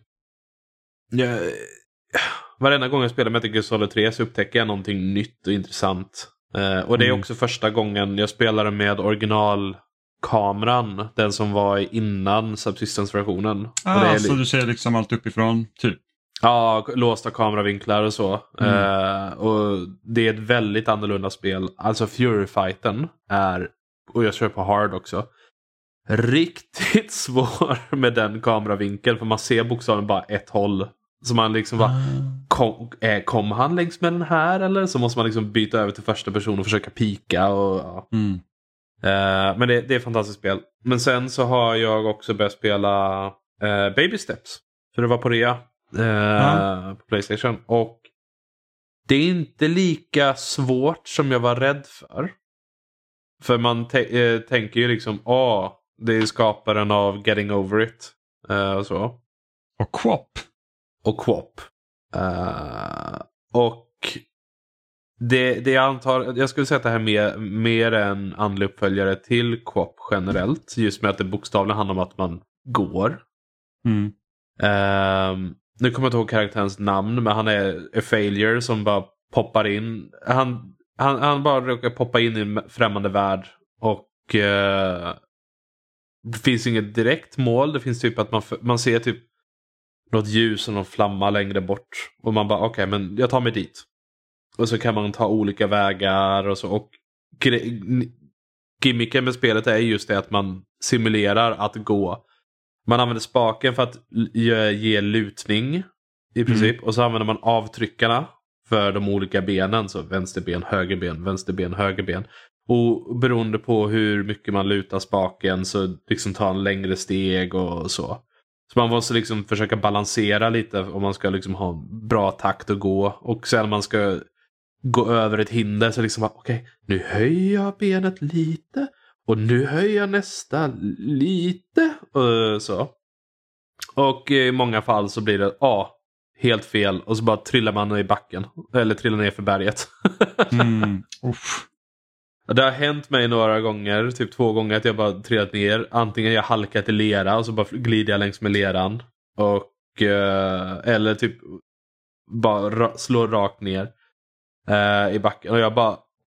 varenda gång jag spelar Metal Gear Solid 3 så upptäcker jag någonting nytt och intressant. Och det är också första gången jag spelade med originalkameran, den som var innan Subsistence-versionen. Så du ser liksom allt uppifrån, typ? Ja, låsta kameravinklar och så. Och det är ett väldigt annorlunda spel. Alltså Fury-fighten är, och jag kör på hard också, riktigt svår med den kameravinkeln, för man ser bokstavligen bara ett håll. Så man liksom bara, kom han längs med den här eller? Så måste man liksom byta över till första person och försöka pika. Och, men det är ett fantastiskt spel. Men sen så har jag också börjat spela Baby Steps. För det var på rea på PlayStation. Och det är inte lika svårt som jag var rädd för. För man tänker ju liksom, det är skaparen av Getting Over It. Och så. Och Quop. Och det jag antar, jag skulle säga att det här är mer en andlig uppföljare till Quop generellt. Just med att det bokstavligen handlar om att man går. Nu kommer jag inte ihåg karaktärens namn, men han är a failure som bara poppar in. Han bara råkar poppa in i en främmande värld. Och det finns inget direkt mål. Det finns typ att man ser typ något ljus och någon flamma längre bort. Och man bara, okej, men jag tar mig dit. Och så kan man ta olika vägar och så. Och gimmicken med spelet är just det att man simulerar att gå. Man använder spaken för att ge lutning i princip. Och så använder man avtryckarna för de olika benen. Så vänsterben, högerben. Och beroende på hur mycket man lutar spaken så liksom tar en längre steg och så. Så man måste liksom försöka balansera lite om man ska liksom ha bra takt att gå. Och sen när man ska gå över ett hinder så liksom okej, nu höjer jag benet lite. Och nu höjer jag nästa lite. Och så. Och i många fall så blir det helt fel. Och så bara trillar man i backen. Eller trillar ner för berget. Det har hänt mig några gånger, typ 2 gånger, att jag bara trillat ner. Antingen jag halkat i lera och så bara glider jag längs med leran. Och eller typ bara slår rakt ner i backen. Och jag bara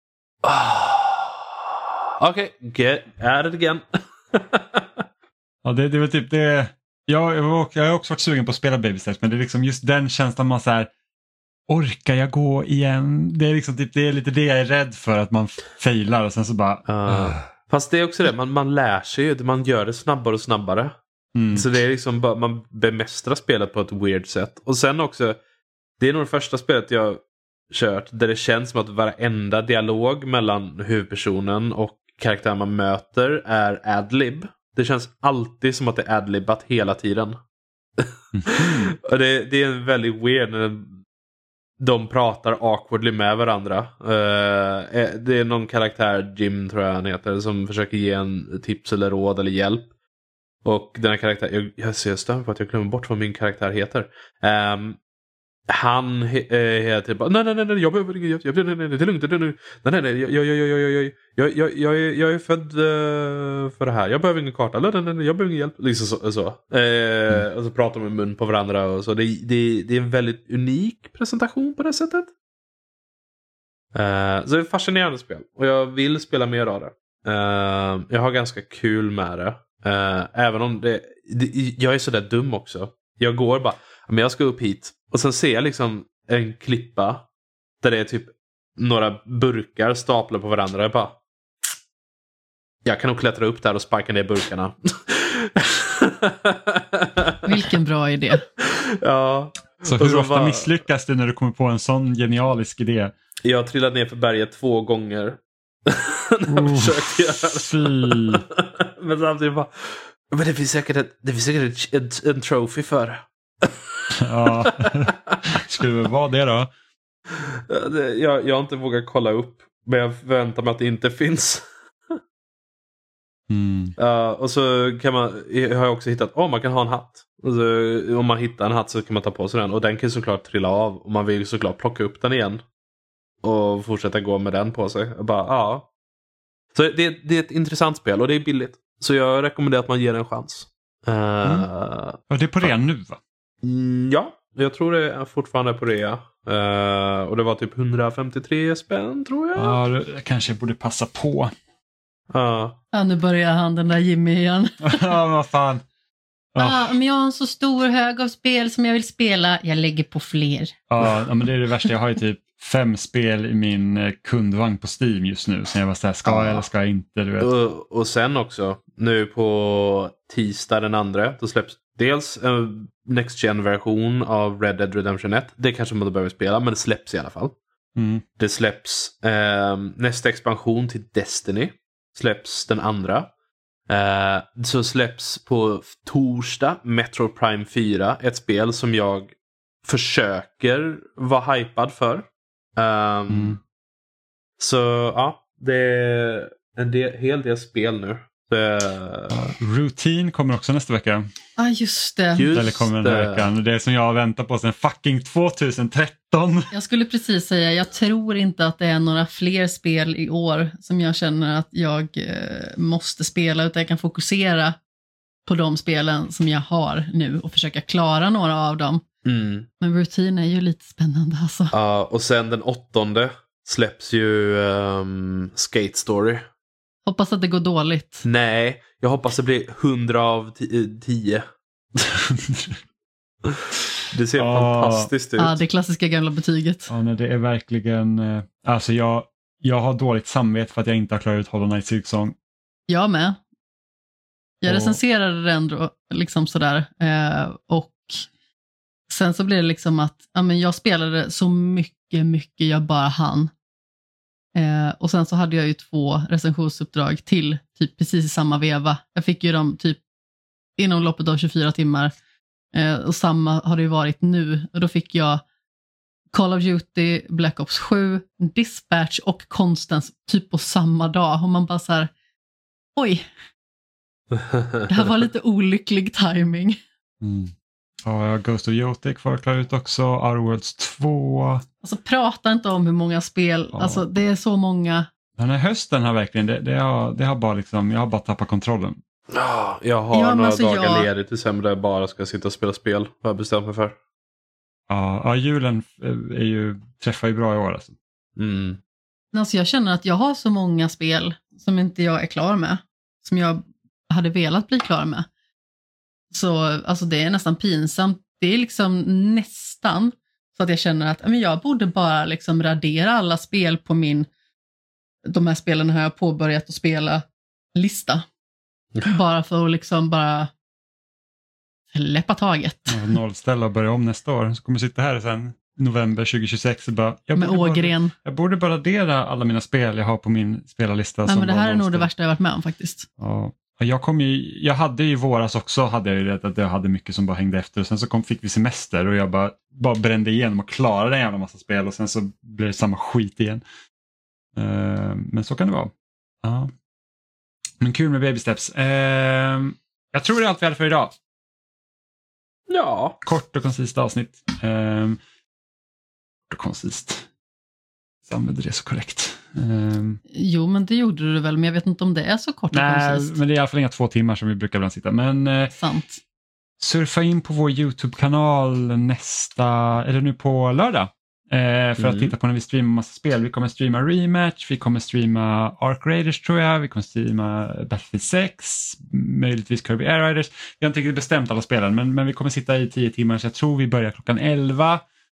okej, get at it again. Ja, det är väl typ det. Jag har också varit sugen på att spela Baby Steps, men det är liksom just den känslan man så här, orkar jag gå igen? Det är liksom typ, det är lite det jag är rädd för, att man failar och sen så bara... Fast det är också det, man lär sig ju, man gör det snabbare och snabbare. Så det är liksom bara, man bemästrar spelet på ett weird sätt. Och sen också, det är nog det första spelet jag kört där det känns som att varenda dialog mellan huvudpersonen och karaktären man möter är adlib. Det känns alltid som att det är adlibbat hela tiden. Och det är väldigt weird när de pratar awkwardly med varandra. Det är någon karaktär, Jim tror jag han heter, som försöker ge en tips eller råd eller hjälp. Och den här karaktären, jag stör på att jag glömmer bort vad min karaktär heter. Han heter bara nej, jag behöver inget hjälp, det är lugnt, jag är född för det här, jag behöver ingen karta, nej, jag behöver ingen hjälp, liksom så. Och så pratar de med mun på varandra och så. Det är en väldigt unik presentation på det sättet. Så det är ett fascinerande spel och jag vill spela mer av det. Jag har ganska kul med det. Även om jag är sådär dum också. Jag går bara, men jag ska upp hit och sen ser jag liksom en klippa där det är typ några burkar staplar på varandra. Jag bara, jag kan nog klättra upp där och sparka ner burkarna. Vilken bra idé. Ja. Så hur ofta misslyckas du när du kommer på en sån genialisk idé? Jag trillade ner för berget 2 gånger. När jag försökte göra det. Men samtidigt bara, men det finns säkert en trophy för det. Ja. Skulle det vara det då? Jag har inte vågat kolla upp, men jag förväntar mig att det inte finns. Och så har jag också hittat, man kan ha en hatt. Och så, om man hittar en hatt så kan man ta på sig den. Och den kan såklart trilla av. Och man vill såklart plocka upp den igen. Och fortsätta gå med den på sig. Så det är ett intressant spel och det är billigt. Så jag rekommenderar att man ger en chans. Och det är på rea nu va? Ja, jag tror det är fortfarande på rea. Och det var typ 153 spänn tror jag. Ja, det kanske borde passa på. Ja, nu börjar han den där Jimmy igen. Ja, vad fan. Men jag har en så stor hög av spel som jag vill spela. Jag lägger på fler. Ja, men det är det värsta. Jag har ju typ 5 spel i min kundvagn på Steam just nu. Så jag var såhär, ska jag eller ska jag inte? Du vet. Och sen också, nu på tisdag den 2, då släpps dels en Next Gen-version av Red Dead Redemption 1. Det kanske man behöver spela, men det släpps i alla fall. Det släpps nästa expansion till Destiny. Släpps den 2. Så släpps på torsdag Metro Prime 4. Ett spel som jag försöker vara hypad för. Så ja, det är en hel del spel nu. Routine kommer också nästa vecka. Ja, just det. Eller kommer den här veckan. Det är som jag har väntat på sedan fucking 2013. Jag skulle precis säga, jag tror inte att det är några fler spel i år som jag känner att jag måste spela, utan jag kan fokusera på de spelen som jag har nu och försöka klara några av dem. Men Routine är ju lite spännande alltså. Ja, och sen den 8 släpps ju Skate Story. Hoppas att det går dåligt. Nej, jag hoppas det blir 100 av 10. Det ser fantastiskt ut. Ja, det klassiska gamla betyget. Ja, nej, det är verkligen... Alltså jag har dåligt samvete för att jag inte har klarat ut Hollow Knight Silksong. Jag med. Jag recenserade det ändå liksom sådär. Och sen så blev det liksom att jag spelade så mycket jag bara hann. Och sen så hade jag ju 2 recensionsuppdrag till typ precis i samma veva. Jag fick ju dem typ inom loppet av 24 timmar. Och samma har det ju varit nu. Och då fick jag Call of Duty, Black Ops 7, Dispatch och Constance typ på samma dag. Och man bara så här, oj. Det här var lite olycklig timing. Ja, Ghost of Jotic får jag klara ut också. Outer Worlds 2. Alltså prata inte om hur många spel. Ja. Alltså det är så många. Den här hösten har verkligen, det har bara liksom, jag har bara tappat kontrollen. Jag har några dagar ledigt till exempel där jag bara ska sitta och spela spel. Vad jag bestämt mig för. Ja, julen träffar ju bra i år alltså. Alltså jag känner att jag har så många spel som inte jag är klar med. Som jag hade velat bli klar med. Så alltså det är nästan pinsamt. Det är liksom nästan så att jag känner att jag borde bara liksom radera alla spel på de här spelen har jag påbörjat att spela lista. Bara för att liksom bara släppa taget. Nollställa och börja om nästa år. Så kommer jag sitta här sen november 2026 och bara... Med Ågren. Jag borde bara radera alla mina spel jag har på min spelarlista. Nej, men det här är nog det värsta jag varit med om faktiskt. Ja. Jag hade ju våras också, hade jag ju rätt att jag hade mycket som bara hängde efter. Och sen så fick vi semester och jag bara brände igenom och klarade en jävla massa spel. Och sen så blev det samma skit igen. Men så kan det vara. Ja. Men kul med Baby Steps. Jag tror det är allt vi hade för idag. Ja. Kort och koncist avsnitt. Kort och koncist. Jag använde det så korrekt. Jo, men det gjorde du väl, men jag vet inte om det är så kort och koncist. Nej, men det är i alla fall inga 2 timmar som vi brukar ibland sitta. Men Sant. surfa in på vår YouTube-kanal nu på lördag. För att titta på när vi streamar massa spel. Vi kommer streama Rematch, vi kommer streama Ark Raiders tror jag, vi kommer streama Battlefield 6, möjligtvis Kirby Air Riders. Vi har inte riktigt bestämt alla spelen, men vi kommer sitta i 10 timmar, så jag tror vi börjar klockan 11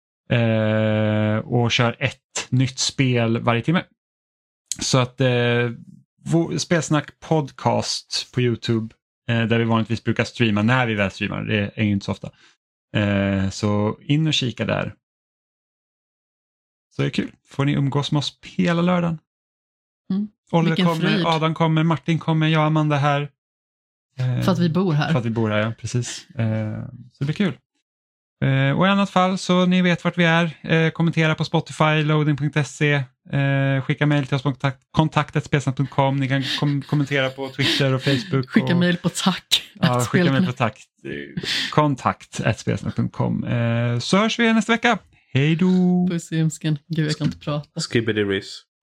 och kör ett nytt spel varje timme. Så att Spelsnack podcast på YouTube, där vi vanligtvis brukar streama när vi väl streamar, det är ju inte så ofta. Så in och kika där. Så det är kul. Får ni umgås med oss hela lördagen. Oliver kommer, fryd. Adam kommer, Martin kommer, jag och Amanda här. För att vi bor här. För att vi bor här, ja. Precis. Så det blir kul. Och i annat fall så ni vet vart vi är. Kommentera på Spotify, loading.se. Skicka mejl till oss på kontakt@spelsnack.com. Ni kan kommentera på Twitter och Facebook. Skicka mejl på tack. Ja, skicka mejl på tack. kontakt@spelsnack.com. Så hörs vi nästa vecka. Hej då! Puss i ömsken. Gud, jag kan inte prata. Skibbity-riss.